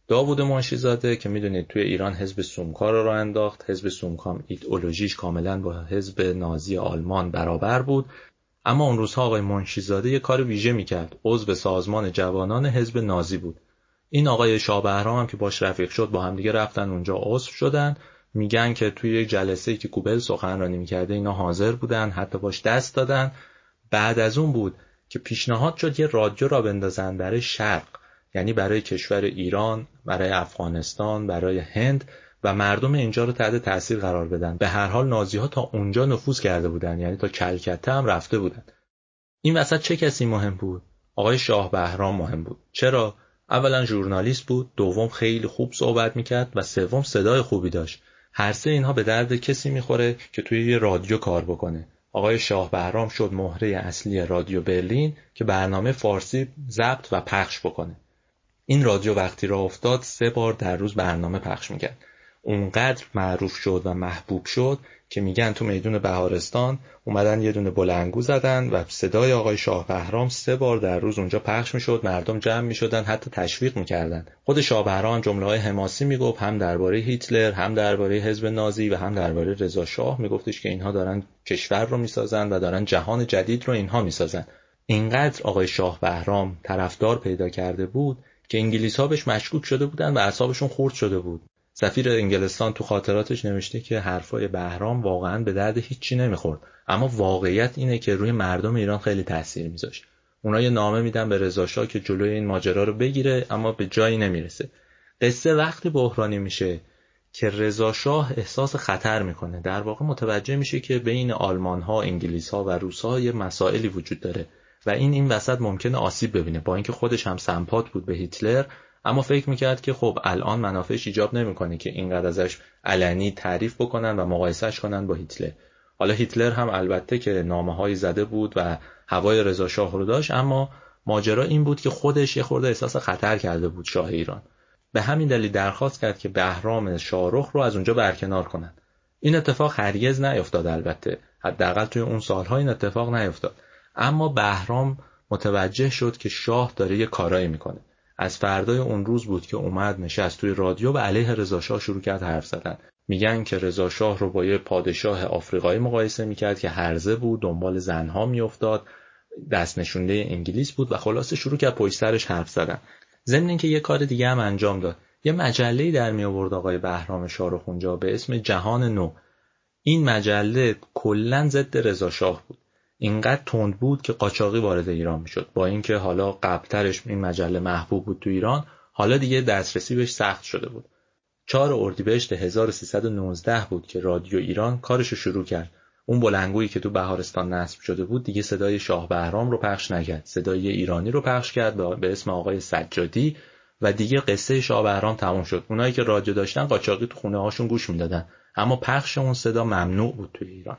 داوود منشیزاده که میدونید توی ایران حزب سومکا رو راه انداخت. حزب سومکا ایدئولوژیش کاملا با حزب نازی آلمان برابر بود، اما اون روزها آقای منشیزاده یه کار ویژه میکرد. عضو سازمان جوانان حزب نازی بود. این آقای شاه بهرام هم که باش رفیق شد، با هم دیگه رفتن اونجا عضو شدن. میگن که توی یک جلسه‌ای که کوبل سخنرانی میکرده اینا حاضر بودن، حتی باش دست دادن. بعد از اون بود که پیشنهاد شد یه رادیو را بندازن برای شرق، یعنی برای کشور ایران، برای افغانستان، برای هند، و مردم اینجا رو تحت تاثیر قرار بدن. به هر حال نازی‌ها تا اونجا نفوذ کرده بودن، یعنی تا کلکته هم رفته بودن. این وسط چه کسی مهم بود؟ آقای شاه بهرام مهم بود. چرا؟ اولا ژورنالیست بود، دوم خیلی خوب صحبت میکرد و سوم صدای خوبی داشت. هر سه اینها به درد کسی میخوره که توی یه رادیو کار بکنه. آقای شاه بهرام شد مهره اصلی رادیو برلین که برنامه فارسی ضبط و پخش بکنه. این رادیو وقتی راه افتاد سه بار در روز برنامه پخش میکرد. اونقدر معروف شد و محبوب شد که میگن تو میدون بهارستان اومدن یه دونه بلندگو زدن و صدای آقای شاه بهرام سه بار در روز اونجا پخش میشد. مردم جمع میشدن، حتی تشویق میکردن. خود شاه بهرام جمله‌های حماسی میگفت، هم درباره هیتلر، هم درباره حزب نازی و هم درباره رضا شاه. میگفتش که اینها دارن کشور رو میسازن و دارن جهان جدید رو اینها میسازن. اینقدر آقای شاه بهرام طرفدار پیدا کرده بود که انگلیس‌ها بهش مشکوک شده بودن و اعصابشون خورد شده بود. سفیر انگلستان تو خاطراتش نوشته که حرفای بهرام واقعا به درد هیچی نمیخورد، اما واقعیت اینه که روی مردم ایران خیلی تاثیر میذاشت. اونا یه نامه میدن به رضا شاه که جلوی این ماجرا رو بگیره، اما به جایی نمیرسه. قصه وقتی بحرانی میشه که رضا شاه احساس خطر میکنه، در واقع متوجه میشه که بین آلمان‌ها، انگلیس‌ها و روس‌ها یه مسائلی وجود داره و این این وسط ممکنه آسیب ببینه. با اینکه خودش هم سمپات بود به هیتلر، اما فکر میکرد که خب الان منافعش ایجاب نمیکنه که اینقدر ازش علنی تعریف بکنن و مقایسهش کنن با هیتلر. حالا هیتلر هم البته که نامه‌هایی زده بود و هوای رضا شاه رو داشت، اما ماجرا این بود که خودش یه خورده احساس خطر کرده بود شاه ایران. به همین دلیل درخواست کرد که بهرام شاهرخ رو از اونجا برکنار کنن. این اتفاق هرگز نیفتاد، البته حداقل توی اون سال‌ها این اتفاق نیفتاد. اما بهرام متوجه شد که شاه داره یه کارایی میکنه. از فردای اون روز بود که اومد نشست توی رادیو و علیه رضا شاه شروع کرد حرف زدن. میگن که رضا شاه رو با یه پادشاه آفریقایی مقایسه میکرد که هرزه بود، دنبال زنها میافتاد، دست نشونده انگلیس بود و خلاصه شروع کرد پشت سرش حرف زدن. ضمن اینکه یه کار دیگه هم انجام داد. یه مجله‌ای در می آورد آقای بهرام شاهرخ اونجا به اسم جهان نو. این مجله کلاً ضد رضا شاه بود. اینقدر تند بود که قاچاقی وارد ایران میشد. با اینکه حالا قبلترش این مجله محبوب بود تو ایران، حالا دیگه دسترسی بهش سخت شده بود. چهارم اردیبهشت هزار و سیصد و نوزده بود که رادیو ایران کارشو شروع کرد. اون بلندگویی که تو بهارستان نصب شده بود دیگه صدای شاه بهرام رو پخش نکرد، صدای ایرانی رو پخش کرد به اسم آقای سجادی و دیگه قصه شاه بهرام تموم شد. اونایی که رادیو داشتن قاچاقی تو خونه هاشون گوش میدادن، اما پخش اون صدا ممنوع بود تو ایران.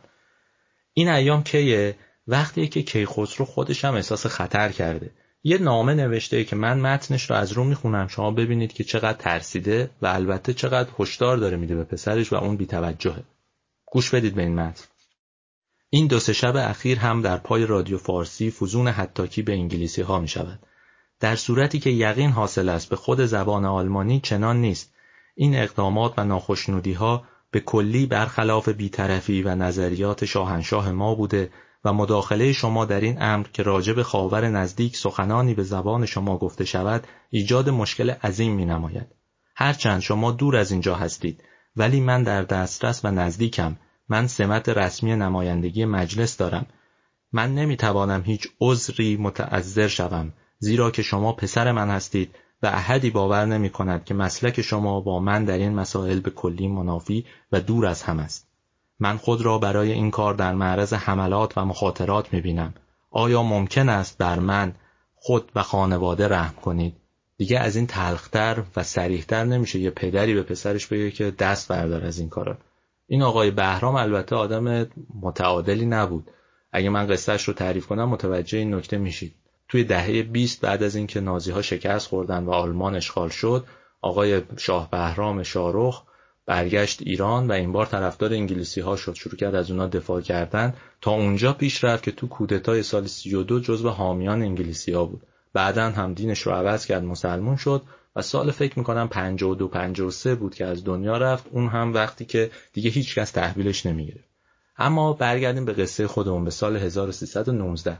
این ایام کیه؟ وقتیه که کیخسرو خودش هم احساس خطر کرده. یه نامه نوشته که من متنش رو از رو میخونم، شما ببینید که چقدر ترسیده و البته چقدر هشدار داره میده به پسرش و اون بی‌توجهه. گوش بدید به این متن. این دو سه شب اخیر هم در پای رادیو فارسی فزون حتاکی به انگلیسی ها می شود. در صورتی که یقین حاصل است به خود زبان آلمانی چنان نیست. این اقدامات و ناخشنودی ها به کلی برخلاف بی‌طرفی و نظریات شاهنشاه ما بوده و مداخله شما در این امر که راجع به خاور نزدیک سخنانی به زبان شما گفته شود ایجاد مشکل عظیم می نماید. هرچند شما دور از اینجا هستید، ولی من در دسترس و نزدیکم. من سمت رسمی نمایندگی مجلس دارم. من نمیتوانم هیچ عذری متعذر شوم، زیرا که شما پسر من هستید و احدی باور نمی کند که مسلک شما با من در این مسائل به کلی منافی و دور از هم است. من خود را برای این کار در معرض حملات و مخاطرات می بینم. آیا ممکن است بر من، خود و خانواده رحم کنید؟ دیگه از این تلختر و صریحتر نمیشه یه پدری به پسرش بگه که دست بردار از این کارا. این آقای بهرام البته آدم متعادلی نبود. اگه من قصهش رو تعریف کنم متوجه این نکته میشید. توی دهه بیست بعد از اینکه نازی‌ها شکست خوردن و آلمان اشغال شد، آقای شاه بهرام شاهرخ برگشت ایران و این بار طرفدار انگلیسی‌ها شد. شروع کرد از اونا دفاع کردن، تا اونجا پیش رفت که تو کودتای سال سی و دو جزو حامیان انگلیسی‌ها بود. بعداً هم دینش رو عوض کرد، مسلمان شد و سال فکر میکنم پنجاه و دو پنجاه و سه بود که از دنیا رفت، اون هم وقتی که دیگه هیچ کس تحویلش نمیگیره. اما برگردیم به قصه خودمون، به سال هزار و سیصد و نوزده.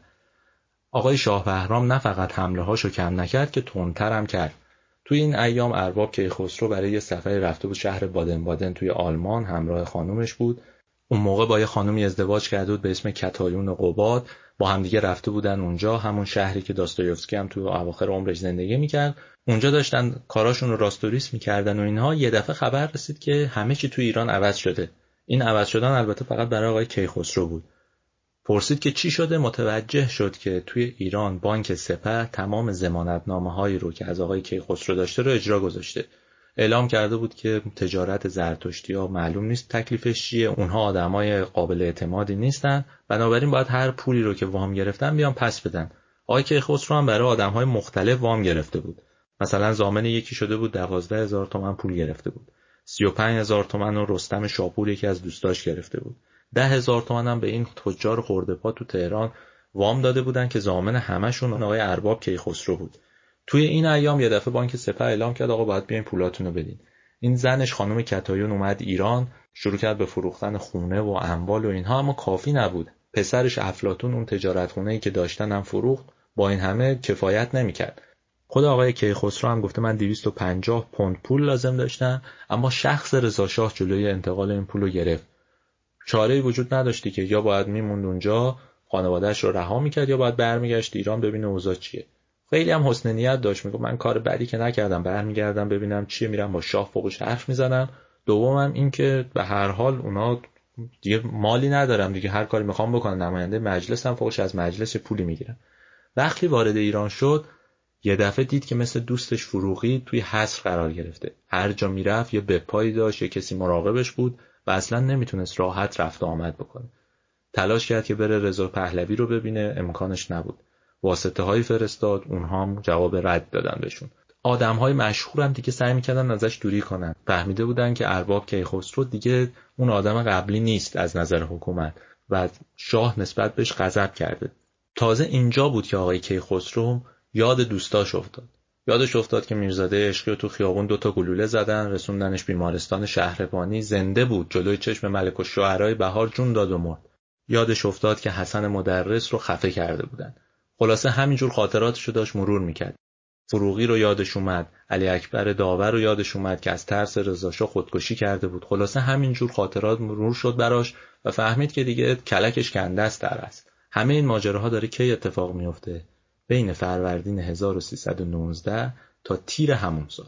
آقای شاه بهرام نه فقط حمله هاشو کم نکرد که تندتر هم کرد. توی این ایام ارباب کیخسرو برای یه سفری رفته بود شهر بادن بادن توی آلمان، همراه خانومش بود. اون موقع با یه خانومی ازدواج کرده بود به اسم کتایون قباد، با همدیگه رفته بودن اونجا، همون شهری که داستایوفسکی هم توی اواخر عمرش زندگی میکرد. اونجا داشتن کاراشون رو راستوریس میکردن و اینها. یه دفعه خبر رسید که همه چی توی ایران عوض شده. این عوض شدن البته فقط برای آقای کیخسرو بود. پرسید که چی شده، متوجه شد که توی ایران بانک سپه تمام ضمانتنامه‌هایی رو که از آقای کیخسرو داشته رو اجرا گذاشته. اعلام کرده بود که تجارت زرتشتی‌ها معلوم نیست تکلیفش چیه، اونها آدمای قابل اعتمادی نیستن، بنابراین باید هر پولی رو که وام گرفتن بیان پس بدن. آقای کیخسرو هم برای آدم‌های مختلف وام گرفته بود. مثلا ضامن یکی شده بود دوازده هزار تومان پول گرفته بود. سی و پنج هزار تومان رو رستم شاپور یکی از دوستاش گرفته بود. ده هزار تومان هم به این تجار خرده‌پا تو تهران وام داده بودن که ضامن همشون آقای ارباب کیخسرو بود. توی این ایام یه دفعه بانک سپه اعلام کرد آقا باید بیاین پولاتونو بدین. این زنش خانم کتایون اومد ایران، شروع کرد به فروختن خونه و اموال و اینها، اما کافی نبود. پسرش افلاطون اون تجارت خونه‌ای که داشتن هم فروخت، با این همه کفایت نمی‌کرد. خود آقای کیخسرو هم گفته من دویست و پنجاه پوند پول لازم داشتم، اما شخص رضا شاه جلوی انتقال این پولو گرفت. چاره‌ای وجود نداشتی که یا باید میموند اونجا خانواده‌اش رو رها می‌کرد یا باید برمیگشت ایران ببینه اوضاع چیه. خیلی هم حسن نیت داشت، میگه من کار بدی که نکردم، برمیگردم ببینم چیه، میرم با شاه فوقش حرف میزنم. دومم این که به هر حال اونا دیگه مالی ندارم دیگه، هر کاری میخوام بکنم، نماینده مجلس هم فوقش از مجلس پولی میگیرم. وقتی وارد ایران شد یه دفعه دید که مثل دوستش فروغی توی حصر قرار گرفته. هر جا میرفت یه بپایی داشت، یه کسی مراقبش بود و اصلا نمیتونست راحت رفت و آمد بکنه. تلاش کرد که بره رضا پهلوی رو ببینه، امکانش نبود. واسطه هایی فرستاد، اونها هم جواب رد دادن بهشون. آدم های مشهور هم دیگه سعی میکردن ازش دوری کنن. فهمیده بودن که ارباب کیخسرو دیگه اون آدم قبلی نیست از نظر حکومت و شاه نسبت بهش غضب کرده. تازه اینجا بود که آقای کیخسرو یاد دوستاش افتاد. یادش افتاد که میرزاده عشقی تو خیابون دوتا گلوله زدن، رسوندنش بیمارستان شهربانی، زنده بود، جلوی چشم ملک الشعرای بهار جون داد و مرد. یادش افتاد که حسن مدرس رو خفه کرده بودن. خلاصه همینجور خاطراتشو داشت مرور میکرد. فروغی رو یادش اومد، علی اکبر داور رو یادش اومد که از ترس رضا شاه خودکشی کرده بود. خلاصه همینجور خاطرات مرور شد براش و فهمید که دیگه کلکش کنده است در است. همه این ماجراها داره کی اتفاق میفته؟ بین فروردین هزار و سیصد و نوزده تا تیر همون سال.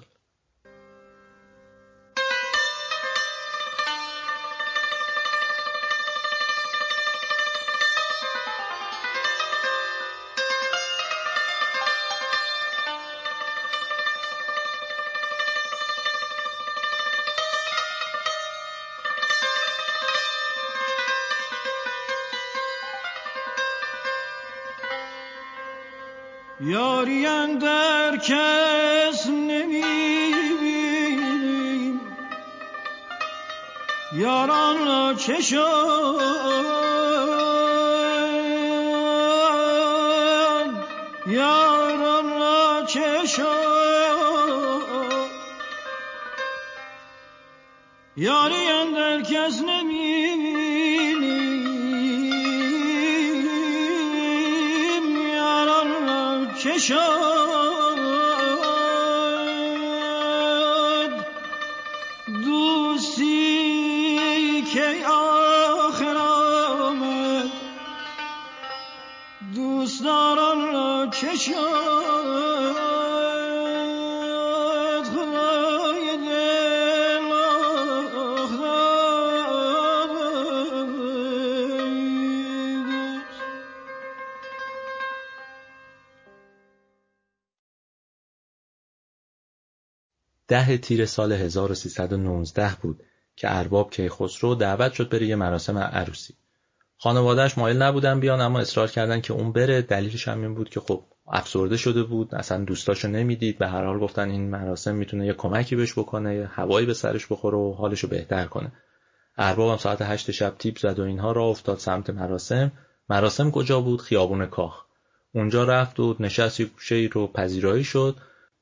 یاری اندر کس نمیبینیم، یاران را چه شد، یاران را چه شد، یاری اندر کس نمیبینیم، یاران را چه شد، دوستی که آخر آمد، دوستداران را چه شد، خدای دل ده تیر سال هزار و سیصد و نوزده بود که ارباب کیخسرو دعوت شد بره یه مراسم عروسی. خانواده‌اش مایل نبودن بیان، اما اصرار کردن که اون بره. دلیلش هم این بود که خب افسرده شده بود، اصلا دوستاشو نمیدید. به هر حال گفتن این مراسم میتونه یه کمکی بهش بکنه، یه هوایی به سرش بخوره و حالشو بهتر کنه. ارباب هم ساعت هشت شب تیپ زد و اینها راه افتاد سمت مراسم. مراسم کجا بود؟ خیابون کاخ. اونجا رفت و نشست، یه گوشه‌ای رو پذیرایی شد.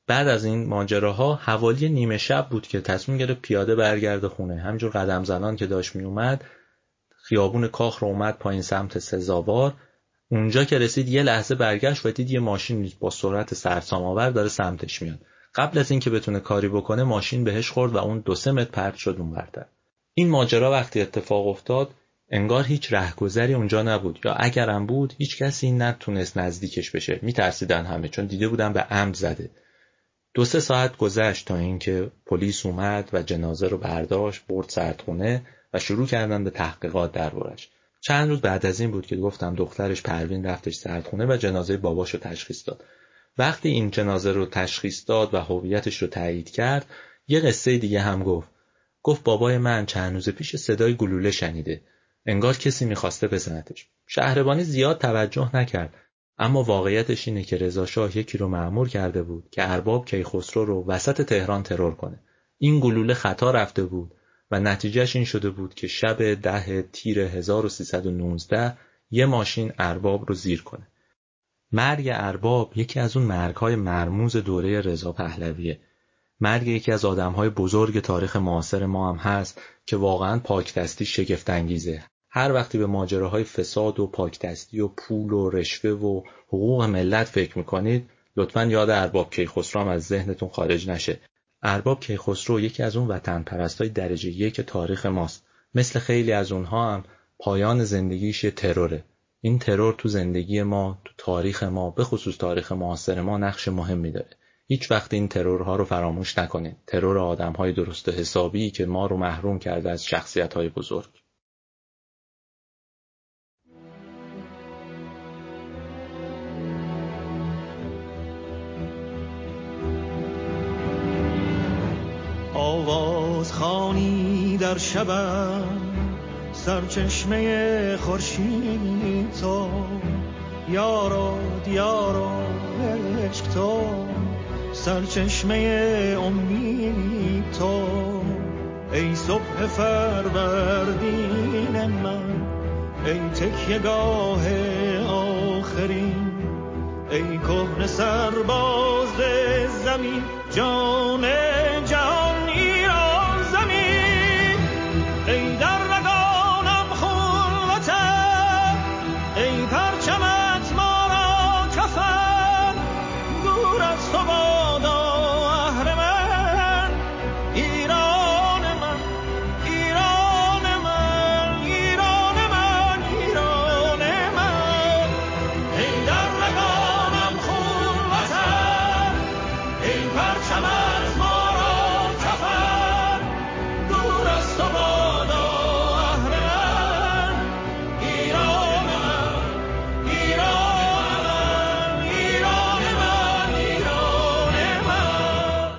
بعد از این ماجراها حوالی نیمه شب بود که تصمیم گرفت پیاده برگرده خونه. همینجور قدم زنان که داشت می اومد خیابون کاخ رو اومد پایین سمت سزاوار. اونجا که رسید یه لحظه برگشت و دید یه ماشین با سرعت سرسام‌آور داره سمتش میاد. قبل از اینکه بتونه کاری بکنه ماشین بهش خورد و اون دو سه متر پرت شد اونورتر. این ماجرا وقتی اتفاق افتاد انگار هیچ رهگذری اونجا نبود، یا اگرم بود هیچ کسی نتونست نزدیکش بشه. میترسیدن همه، چون دیده بودن به عمد زده. دو سه ساعت گذشت تا اینکه پلیس اومد و جنازه رو برداشت برد سردخونه و شروع کردن به تحقیقات دربارش. چند روز بعد از این بود که گفتم دخترش پروین رفتش سردخونه و جنازه باباش رو تشخیص داد. وقتی این جنازه رو تشخیص داد و هویتش رو تایید کرد، یه قصه دیگه هم گفت. گفت بابای من چند روز پیش صدای گلوله شنیده. انگار کسی میخواسته بزنتش. شهربانی زیاد توجه نکرد، اما واقعیتش اینه که رضا شاه یکی رو مأمور کرده بود که ارباب کیخسرو رو وسط تهران ترور کنه. این گلوله خطا رفته بود و نتیجهش این شده بود که شب ده تیر هزار و سیصد و نوزده یه ماشین ارباب رو زیر کنه. مرگ ارباب یکی از اون مرگ‌های مرموز دوره رضا پهلویه. مرگ یکی از آدم‌های بزرگ تاریخ معاصر ما هم هست که واقعاً پاکدستی شگفت‌انگیزه. هر وقتی به ماجراهای فساد و پاکدستی و پول و رشوه و حقوق ملت فکر میکنید لطفاً یاد ارباب کیخسرو هم از ذهنتون خارج نشه. ارباب کیخسرو یکی از اون وطن پرستای درجه یک تاریخ ماست. مثل خیلی از اونها هم پایان زندگیش تروره. این ترور تو زندگی ما، تو تاریخ ما، به خصوص تاریخ معاصر ما نقش مهمی داره. هیچ وقت این ترورها رو فراموش نکنید. ترور آدم‌های درست و حسابی که ما رو محروم کرده از شخصیت‌های بزرگ. آواز خوانی در شبم سرچشمه خورشید تو، یارو دیارو عشق تو، سرچشمه امید تو، ای صبح فروردین من، ای تکیه‌گاه آخرین، ای کهنه سرباز زمین، جان جهان ایران زمین، ای در رگانم خون وطن، ای پرچمت ما را کفن، دور از تو بادا اهرمن، ایران من، ایران من، ایران من، ایران من، ای در رگانم خون وطن، ای پرچمت ما را کفن، دور از تو بادا اهرمن، ایران من، ایران من، ایران من، ایران من.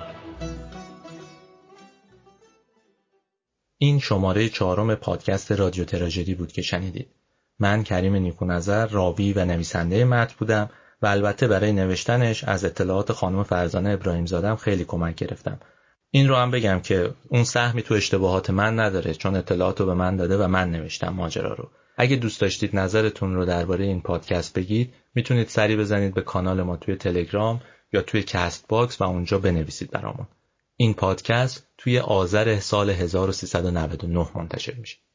این شماره چهارم پادکست رادیو تراژدی بود که شنیدید. من کریم نیکونظر راوی و نویسنده متن بودم و البته برای نوشتنش از اطلاعات خانم فرزانه ابراهیم زادم خیلی کمک گرفتم. این رو هم بگم که اون سهمی تو اشتباهات من نداره، چون اطلاعات رو به من داده و من نوشتم ماجرا رو. اگه دوست داشتید نظرتون رو درباره این پادکست بگید، میتونید سری بزنید به کانال ما توی تلگرام یا توی کست باکس و اونجا بنویسید برامون. این پادکست توی آذر سال هزار و سیصد و نود و نه منتشر میشه.